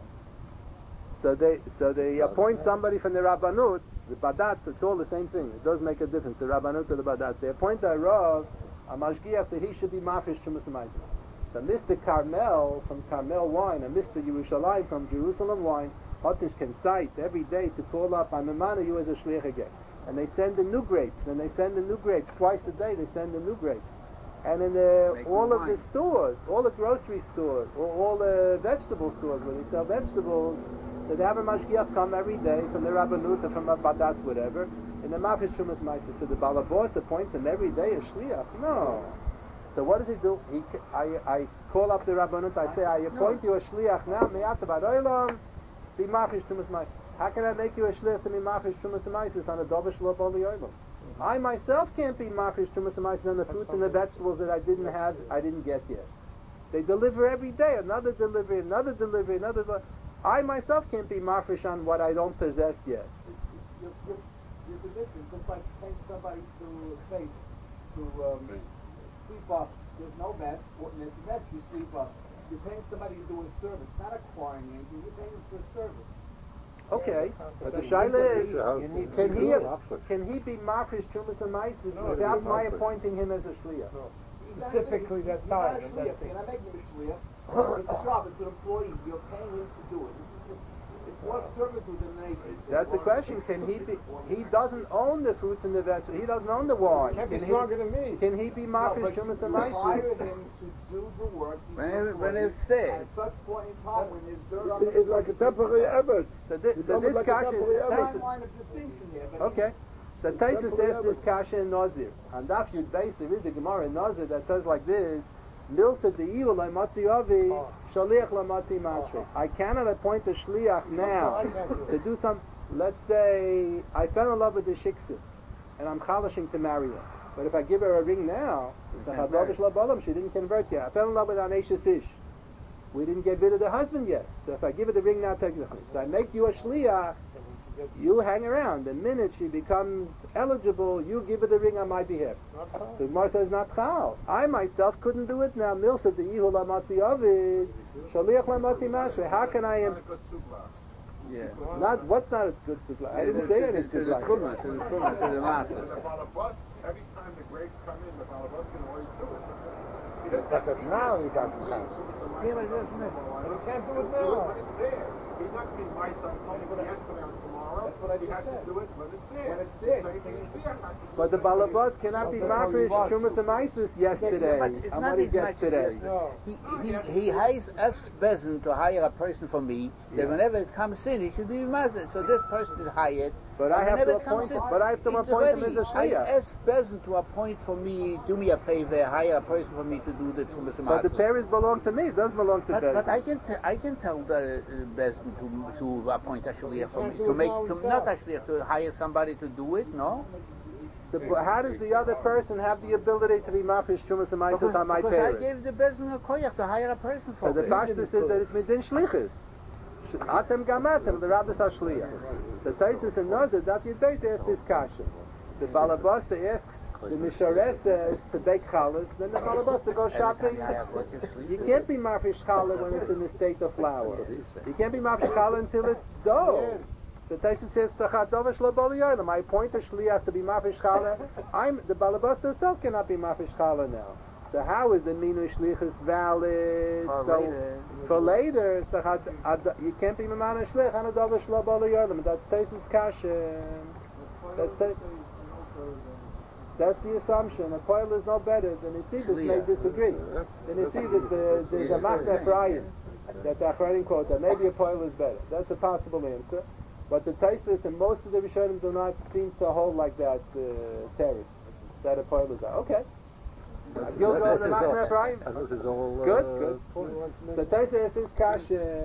So they so they appoint somebody from the Rabbanut, the Badatz, it's all the same thing. It does make a difference, the Rabbanut or the Badatz. They appoint a Rav, a Mashgiach, that he should be Mafresh Trumas and Maises. So Mister Carmel from Carmel Wine and Mister Yerushalayim from Jerusalem Wine, Hotish can cite every day to call up, I'm Imanu you as a Shliach again. And they send the new grapes, and they send the new grapes. Twice a day they send the new grapes. And in the, all of the stores, all the grocery stores, or all the vegetable stores where they sell vegetables, so they have a mashgiach come every day from the Rabbanut or from a Badatz, whatever, in the Mafresh Trumas Maises. So the Balabos appoints him every day as Shliach. No. So what does he do? He, I, I call up the Rabbanut, I say, I appoint you a Shliach now, me'at ba'olam, be Mafresh Trumas Maises. How can I make you a Shliach to be Mafresh Trumas Maises on a Dovish Lo B'Oli Olam? I myself can't be Mafresh Trumas Maises on the fruits and the vegetables that I didn't have, I didn't get yet. They deliver every day, another delivery, another delivery, another delivery. I myself can't be mafresh on what I don't possess yet. You're, you're, there's a difference. It's like paying somebody to a face to um, sweep up. There's no mess, or there's a mess you sweep up. You're paying somebody to do a service, not acquiring anything. You're paying them for a service. Okay, but the shaila is, can he can he be mafresh trumas and maises without my appointing him as a shliach? No. Specifically that time. You're not a shliach. You're not making him a shliach. It's a job. It's an employee. You're paying him to do it. This is just, it's more servitude than anything. That's the question. Can he be? He doesn't own the fruits and the vegetables. He doesn't own the wine. Can't be Can stronger he, than me. Can he be mafresh trumas and You hire maises? him to do the work. He's When, an when employee. it's there. At such point in time when there's dirt on the It's like a temporary effort. So this, It's so almost this like a kasha temporary is effort. Fine line of distinction here. But okay. So Taisa Temporary says this effort. kasha in Nazir. And Daf Yud Beis there is a Gemara in Nazir that says like this. Milsa de'ilu la'matzi avi, shaliach la'matzi mashri. I cannot appoint a shliach now to do some, let's say, I fell in love with the shiksit, and I'm chalashing to marry her. But if I give her a ring now, the chadavish labalam, she didn't convert yet. I fell in love with Aneshes Ish. We didn't get rid of the husband yet. So if I give her the ring now, technically. So I make you a shliach, you hang around. The minute she becomes eligible, you give her the ring on my behalf. So Gemara says not chal. I myself couldn't do it now. Mil said the ihu lamatzi avid, shaliach lamatzi mashre. How can I am? Yeah. Not what's not a good supply. I didn't say anything. To the chumah, to the chumah, to the masses. The balabas, every time the grapes come in, the balabas can always do it. He doesn't But have to now be- he doesn't have. Yeah, but doesn't it? But he can't do it Do it now. when it's there. He's not going to be my son something yesterday or tomorrow. what I He just has said. to do it when it's there. When it's there. Same thing as Biachak. But the balabas cannot be mafresh Shumas and Maisus yesterday. But it's And not what he his gets match today. No. He, he, he has asks Bezin to hire a person for me, that Yeah. whenever it comes in, he should be mastered. So this person is hired. But and I have whenever to it comes appoint. in, But I have to it's appoint him ready. as a I shliach. asked Bezin to appoint for me, do me a favor, hire a person for me to do the Tumas and But the Maaseh. Paris belong to me. It does belong to But, but I Bezin. can t- I can tell the uh, Bezin to to appoint a shliach for can't me do to it make now to, himself. not a shliach to hire somebody to do it. No, The, how does the other person have the ability to be mafresh Shumas and because, Maisus on my because I Paris? gave the Bezin a koyach to hire a person for So the me. pashtus says that it's midin shlichus. Sh- Atem gamatem, the rabbis are shliach. So Taisus and Nazir, that you base ask this kasha. The balabasta asks the mishares says to bake chalas, then the balabasta goes shopping. You can't be mafresh challah when it's in the state of flour. You can't be mafresh challah until it's dough. So Taisus says to chadova shlo. I appoint a shliach to be mafresh challah. I'm the balabasta himself cannot be mafresh challah now. So how is the minu shlichus valid? For so later. for later, so had, ad, you can't be mamana shlich and adava shlo b'al yardim. That's Taisus kasha. That's the, that's the assumption. A coil is no better. The Nisidus may Shliach. disagree. The Nisidus, the, there's a machta Ephraim that the Achraim quote that maybe a coil is better. That's a possible answer. But the Taisus and most of the Rishonim do not seem to hold like that uh, teretz, that a coil is better. Okay. That's, You'll that, go this to is Machne all, Ephraim. and this is all Good, uh, good. point. So Taisus is kasha.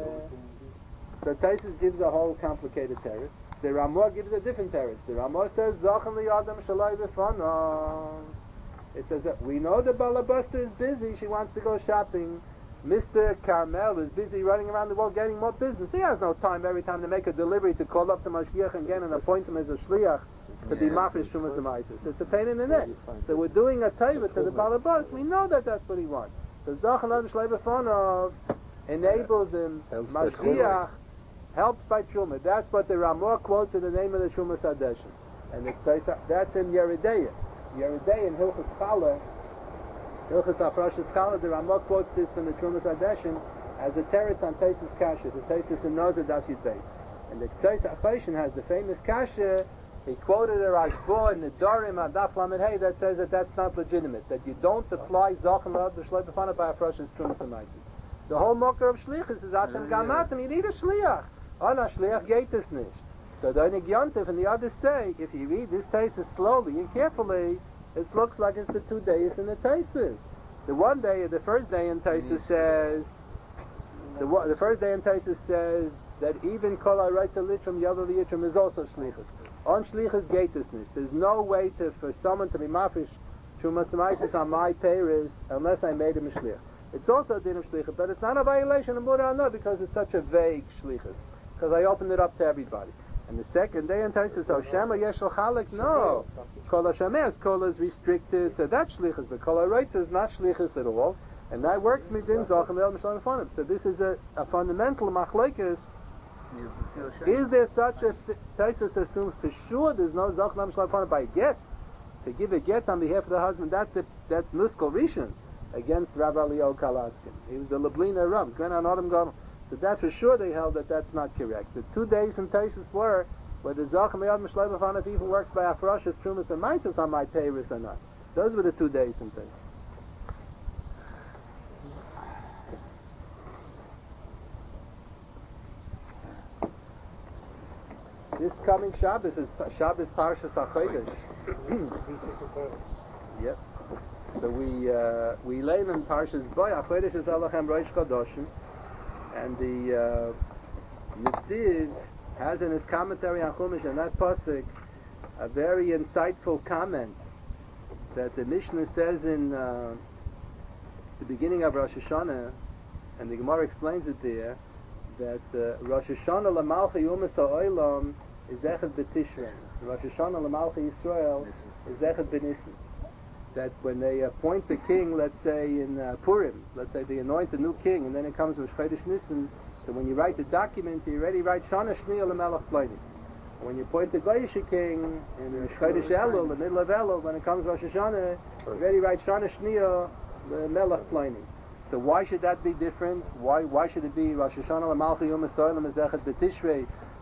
So Taisus gives a whole complicated teretz. The Ramah gives a different teretz. The Ramah says, "Zachem liyadam shalai b'fanon." It says that we know the Balabusta is busy. She wants to go shopping. Mister Carmel is busy running around the world getting more business. He has no time every time to make a delivery to call up the mashgiach and get an appointment as a shliach to be mafresh shumas and It's a pain in the neck. So we're doing a taiva to the Balabus. We know that that's what he wants. So Zachem liyadam shalai b'fanon enables him Helps by mashgiach. Helps by Truma. That's what the Ramah quotes in the name of the Truma Sadeshin. And it says that's in Yeridea. Yeridea in Hilchas Chala, Hilchas Afrashas Chala, the Ramah quotes this from the Truma Sadeshin as a teretz on Taisus Kasha, the Taisus in Nazir Dafyid Beis. And the Taisus Afrashin has the famous Kasha. He quoted a Rashba in the Dorim on Daf Lamed Hey that says that that's not legitimate, that you don't apply Zachem Lad B'Shloi B'Fana by Afrashas Truma Samaisis. The whole mocker of Shlichus is Atem Gamatem. You need a Shliach. On a shliach geht es nicht. So the Onig Yontif and the others say, if you read this Taisus slowly and carefully, it looks like it's the two days in the Taisus. The one day, the first day in Taisus says, the one, the first day in Taisus says that even Kol HaRaitz HaLitrum Yavel Yitrum is also shlichus. On shlichus geht es nicht. There's no way to, for someone to be mafish Trumas Maisis on my Paris unless I made him a shliach. It's also a din of shlichus, but it's not a violation of Mura no because it's such a vague shlichus. Because I opened it up to everybody. And the second day in Taisus, oh Shema Yeshel Chalik, no. Kol HaShemes, Kol is restricted, so that's shlichus. But Kol HaRaitz is not shlichus at all. And that works midin Zachem El Mishlam Fonim. So this is a, a fundamental machlekes. Is there such a th- Taisus assumes for sure there's no Zachem El Mishlam Fonim by get? To give a get on behalf of the husband, that's the, that's Nuskol Rishon against Rabbi Leo Kalatskin. He was the Lublina Ram, going on Autumn Gom. So that for sure they held that that's not correct. The two days in Taisus were where the Zachem Yad Mishlei B'Fan if even works by Afrashas, Trumas, and Maisus on my Paris or not. Those were the two days in Taisus. This coming Shabbos is Shabbos Parshas HaChodesh. Yep. So we uh, we learn in Parshas Boy HaChodesh is Alachem Rosh Chodoshim. And the uh, Netziv has in his commentary on Chumash and that pasuk a very insightful comment that the Mishnah says in uh, the beginning of Rosh Hashanah, and the Gemara explains it there, that uh, Rosh Hashanah l'malchi Yumas ha'olam is Echad b'Tishrei. Rosh Hashanah l'malchi Yisrael is Echad b'Nissen. That when they appoint the king, let's say in uh, Purim, let's say they anoint a new king, and then it comes with Chodesh Nissen. So when you write the documents, you already write Shana Shniya L'Melech Ploni. When you appoint the Goyish king in Chodesh Elul, the middle of Elul, when it comes Rosh Hashanah, you already write Shana Shniya L'Melech Ploni. So why should that be different? Why why should it be Rosh Hashanah L'Malchi Yom HaSoilam Ezechet B'Tishrei?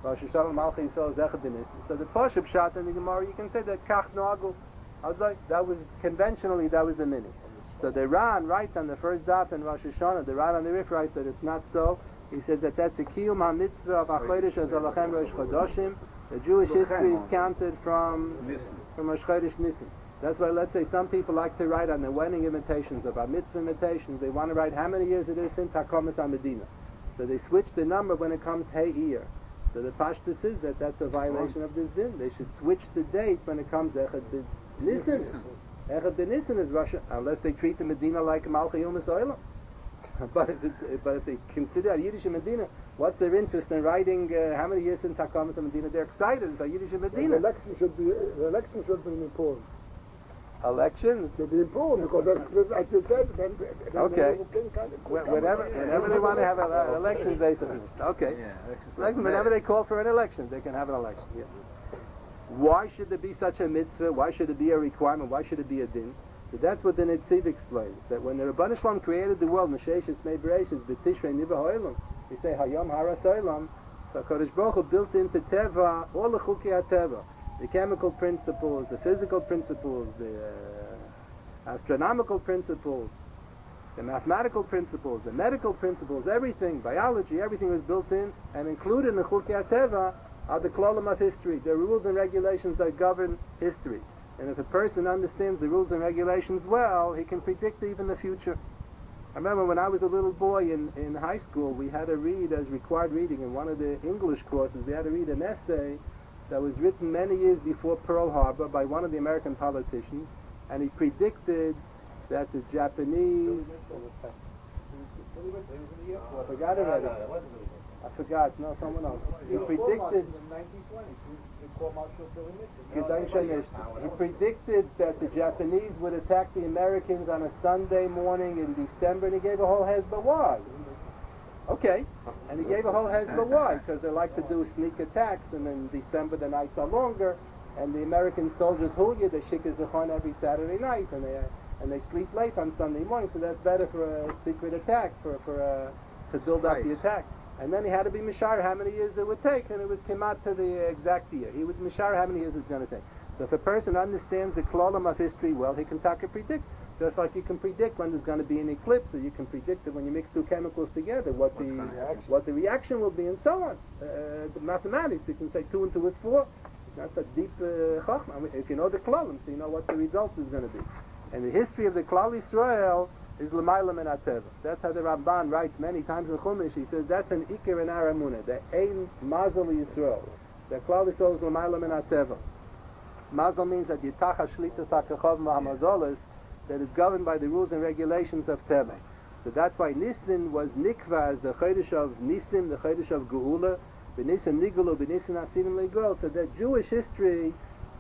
Rosh Hashanah Malchei Yisrael is Echad B'Nissen. So the Pashup Pshat in the Gemara, you can say that Kach Noagu. I was like, that was conventionally that was the meaning. So the Ran writes on the first daf in Rosh Hashanah, the Ran on the Rif writes that it's not so. He says that that's a Kiyum HaMitzvah of HaChodesh Azalachem Rosh Chodoshim. The Jewish history is counted from from Rosh Chodesh Nissen. That's why, let's say, some people like to write on the wedding invitations of our mitzvah invitations. They want to write how many years it is since Hakomas HaMedina. So they switch the number when it comes Hey Iyar. So the Pashtus is that that's a violation of this din. They should switch the date when it comes Echad B'Nissen. Echad B'Nissen is Russia, unless they treat the Medina like Malchei Yumas Oilam. But if it's, but if they consider a Yiddish Medina, what's their interest in writing uh, how many years since Hakamas Medina? They're excited. It's a Yiddish Medina. The election should be the election should be important. Elections should be important because that's like you said. Then, then okay. Kind of whenever whenever they want to have a, elections, they finished. Okay. Yeah, elections, whenever they call for an election, they can have an election. Yeah. Why should there be such a mitzvah? Why should it be a requirement? Why should it be a din? So that's what the Netziv explains, that when the Rebbeinu Shalom created the world, Mesheshes Mei Bereishis, B'Tishrei Niva Ha'olam, we say Hayom Haras Olam, so HaKadosh Baruch Hu built into Teva all the Chukei HaTeva, the chemical principles, the physical principles, the uh, astronomical principles, the mathematical principles, the medical principles, everything, biology, everything was built in, and included in the Chukei HaTeva are the Klolim of history, the rules and regulations that govern history. And if a person understands the rules and regulations well, he can predict even the future. I remember when I was a little boy in, in high school, we had to read as required reading in one of the English courses, we had to read an essay that was written many years before Pearl Harbor by one of the American politicians, and he predicted that the Japanese... I forgot already. I forgot, no, someone else. He predicted... He predicted that the Japanese would attack the Americans on a Sunday morning in December, and he gave a whole hezbollah why. Okay, and he gave a whole hezbollah why, because they like to do sneak attacks, and in December the nights are longer, and the American soldiers hulya, they shik zechon every Saturday night, and they and they sleep late on Sunday morning, so that's better for a secret attack, for for a, to build up the attack. And then he had to be mishar how many years it would take, and it was kemat to the exact year. He was mishar how many years it's going to take. So if a person understands the klolim of history well, he can taka predict. Just like you can predict when there's going to be an eclipse, or you can predict that when you mix two chemicals together, what the what the reaction will be, and so on. Uh, the mathematics, you can say two and two is four. It's not such deep uh, chachma. I mean, if you know the klolim, so you know what the result is going to be. And the history of the Klal Yisrael is l'mayla min ateva. That's how the Ramban writes many times in Chumash. He says that's an ikir in our emunah, the ein mazel Yisrael. The Klal Yisrael is l'mayla min ateva. Mazel means that yitach hashlitas hakachav ma'amazolas, that is governed by the rules and regulations of Teva. So that's why Nisan was nikva as the Chodesh of Nisim, the Chodesh of Geula, B'Nisan Nigulu, B'Nisan Asinim Legol. So that Jewish history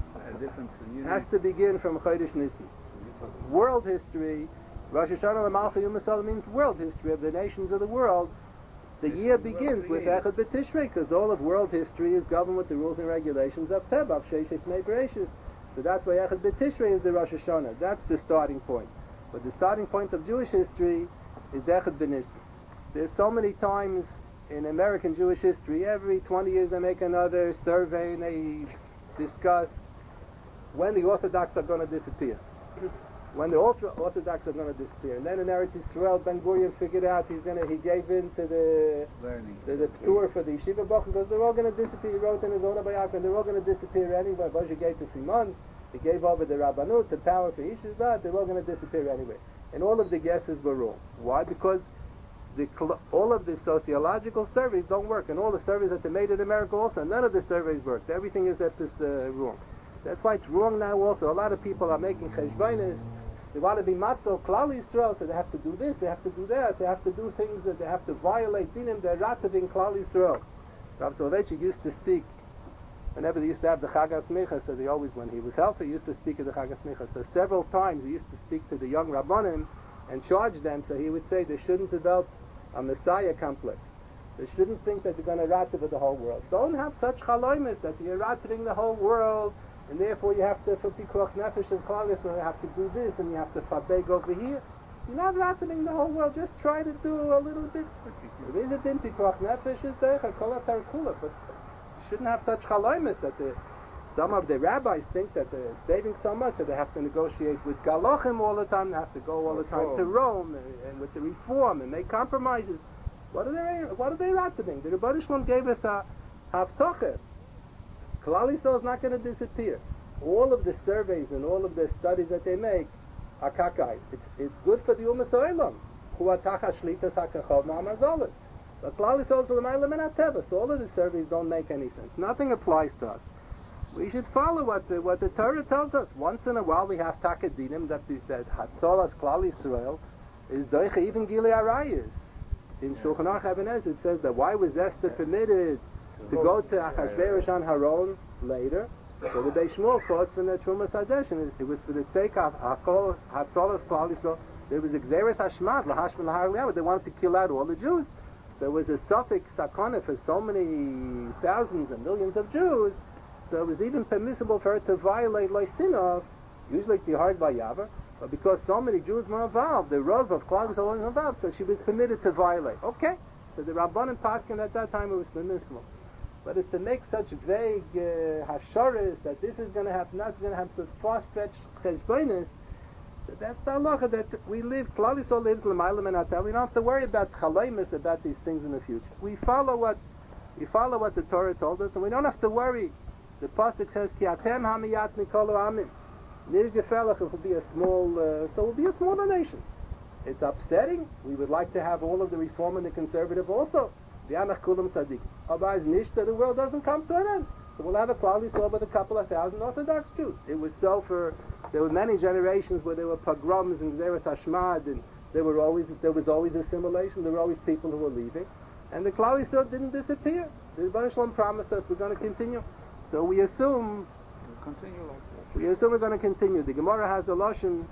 has to begin from Chodesh Nisan. World history, Rosh Hashanah L'Malchei Yom Masal means world history of the nations of the world. The year begins with Echad B'Tishrei, because all of world history is governed with the rules and regulations of Teva, of Sheishes Mei Bereishis. So that's why Echad B'Tishrei is the Rosh Hashanah. That's the starting point. But the starting point of Jewish history is Echad B'Nissen. There's so many times in American Jewish history, every twenty years they make another survey and they discuss when the Orthodox are going to disappear. When the Orthodox are going to disappear. And then in Eretz Yisrael, Ben Gurion figured out he's going to, he gave in to the learning, the, the tour for the Yeshiva Bach, because they're all going to disappear. He wrote in his autobiography, and they're all going to disappear anyway. Bozhe gave to Simon, he gave over the Rabbanut, the power for Yeshiva, they're all going to disappear anyway. And all of the guesses were wrong. Why? Because the, all of the sociological surveys don't work, and all the surveys that they made in America also, none of the surveys worked. Everything is at this uh, wrong. That's why it's wrong now also. A lot of people are making cheshbonis. They want to be matzo Klal Yisrael, so they have to do this, they have to do that, they have to do things that they have to violate dinim. They're rativ in Klal Yisrael. Rav Soloveitchik used to speak whenever they used to have the Chag HaSmicha, so they always, when he was healthy, he used to speak at the Chag HaSmicha. So several times he used to speak to the young Rabbanim and charge them, so he would say they shouldn't develop a Messiah complex. They shouldn't think that they're going to rativ with the whole world. Don't have such chaloimus that you're rativing the whole world, and therefore you have to, for pikuach nefesh and chagis, so you have to do this, and you have to fabeg over here. You're not rattling the whole world, just try to do a little bit. There is a din pikuach nefesh, is deicha, kol ha-tarkula, but shouldn't have such chaloimus that the, some of the rabbis think that they're saving so much that they have to negotiate with Galochim all the time, they have to go all the time to Rome and, and with the reform and make compromises. What are they? What are they ratting? The Rebbe Shalom gave us a havtocher. Klal Yisrael is not going to disappear. All of the surveys and all of the studies that they make are kakai. It's it's good for the Ummah So'ilam. Hu atacha shlitas hakachov ma'amazolas. But Klal Yisrael is l'mayla min hateva. So all of the surveys don't make any sense. Nothing applies to us. We should follow what the, what the Torah tells us. Once in a while we have takadinim that the, that Hatzolas Klal Yisrael is doicha even Gili Arayis. In Shulchan Aruch Even HaEzer it says that why was Esther permitted to go to Achashverosh on her own later? So the Beis Shmuel quotes from the Trumas Hadesh, and it, it was for the sake of Hakol Hatzolas Klal Yisrael. There was Xeris Hashmat Lahashman Lahar Liyav. They wanted to kill out all the Jews. So it was a suffix sakana for so many thousands and millions of Jews. So it was even permissible for her to violate Lysinov. Usually it's Yehard Vayavar, but because so many Jews were involved, the Rav of Klal Yisrael was involved, so she was permitted to violate. Okay, so the Rabbanan Paskin at that time it was permissible. But it's to make such vague uh, hasharas that this is going to happen, that's going to happen, such far-stretched cheshbonis. So that's the halacha that we live. Klal Yisrael lives l'maylam and atel. We don't have to worry about chalaymus, about these things in the future. We follow what we follow what the Torah told us, and we don't have to worry. The pasuk says, "Ki atem hamiyat mikol amim." Nir gefelach, it will be a small, uh, so it will be a smaller nation. It's upsetting. We would like to have all of the reform and the conservative also. V'yamach kulam tzaddik. Otherwise, nishta, the world doesn't come to an end. So we'll have a Klal Yisrael with a couple of thousand Orthodox Jews. It was so for, there were many generations where there were pogroms and there was Hashmad, and there were always, there was always assimilation, there were always people who were leaving. And the Klal Yisrael didn't disappear. The Rebbe Shalom promised us we're going to continue. So we assume, We'll continue like this. we assume we're going to continue. The Gemara has a Lashon,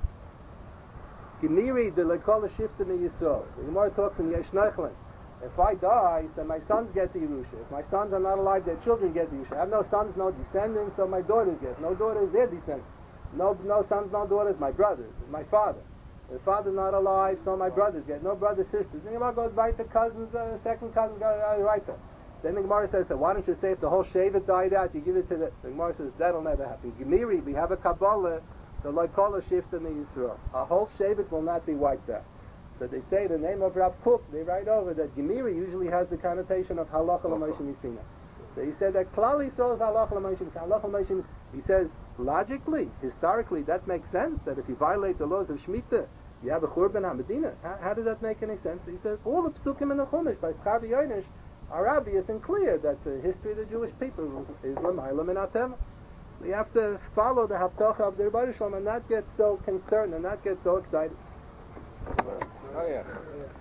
Gemiri de lekol shifta mi Yisrael. The Gemara talks in Yesh Neichlen. If I die, so my sons get the Yerusha. If my sons are not alive, their children get the Yerusha. I have no sons, no descendants, so my daughters get. No daughters, their descendants. No, no sons, no daughters, my brothers, my father. The father's not alive, so my brothers get. No brothers, sisters. The Gemara goes right to cousins, uh, second cousin, go uh, right there. Then the Gemara says, so why don't you say if the whole Shevet died out, you give it to the... The Gemara says, that'll never happen. Gemiri, we have a Kabbalah, the Loikola Shifta Mi Yisrael. A whole Shevet will not be wiped out. So they say the name of Rav Kook, they write over that Gemiri usually has the connotation of Halacha L'Moshe Misina. So he said that Klal Yisrael is Halacha L'Moshe Misina. Halacha L'Moshe Misina. He says, logically, historically, that makes sense, that if you violate the laws of Shemitah, you have a Churban HaMedina. How, how does that make any sense? He says, all the Psukim in the Chumash by Schar V'Yoinish are obvious and clear that the history of the Jewish people is L'mayla Min Hateva. We have to follow the Haftocha of the Rebbe Shalom and not get so concerned and not get so excited. Oh yeah.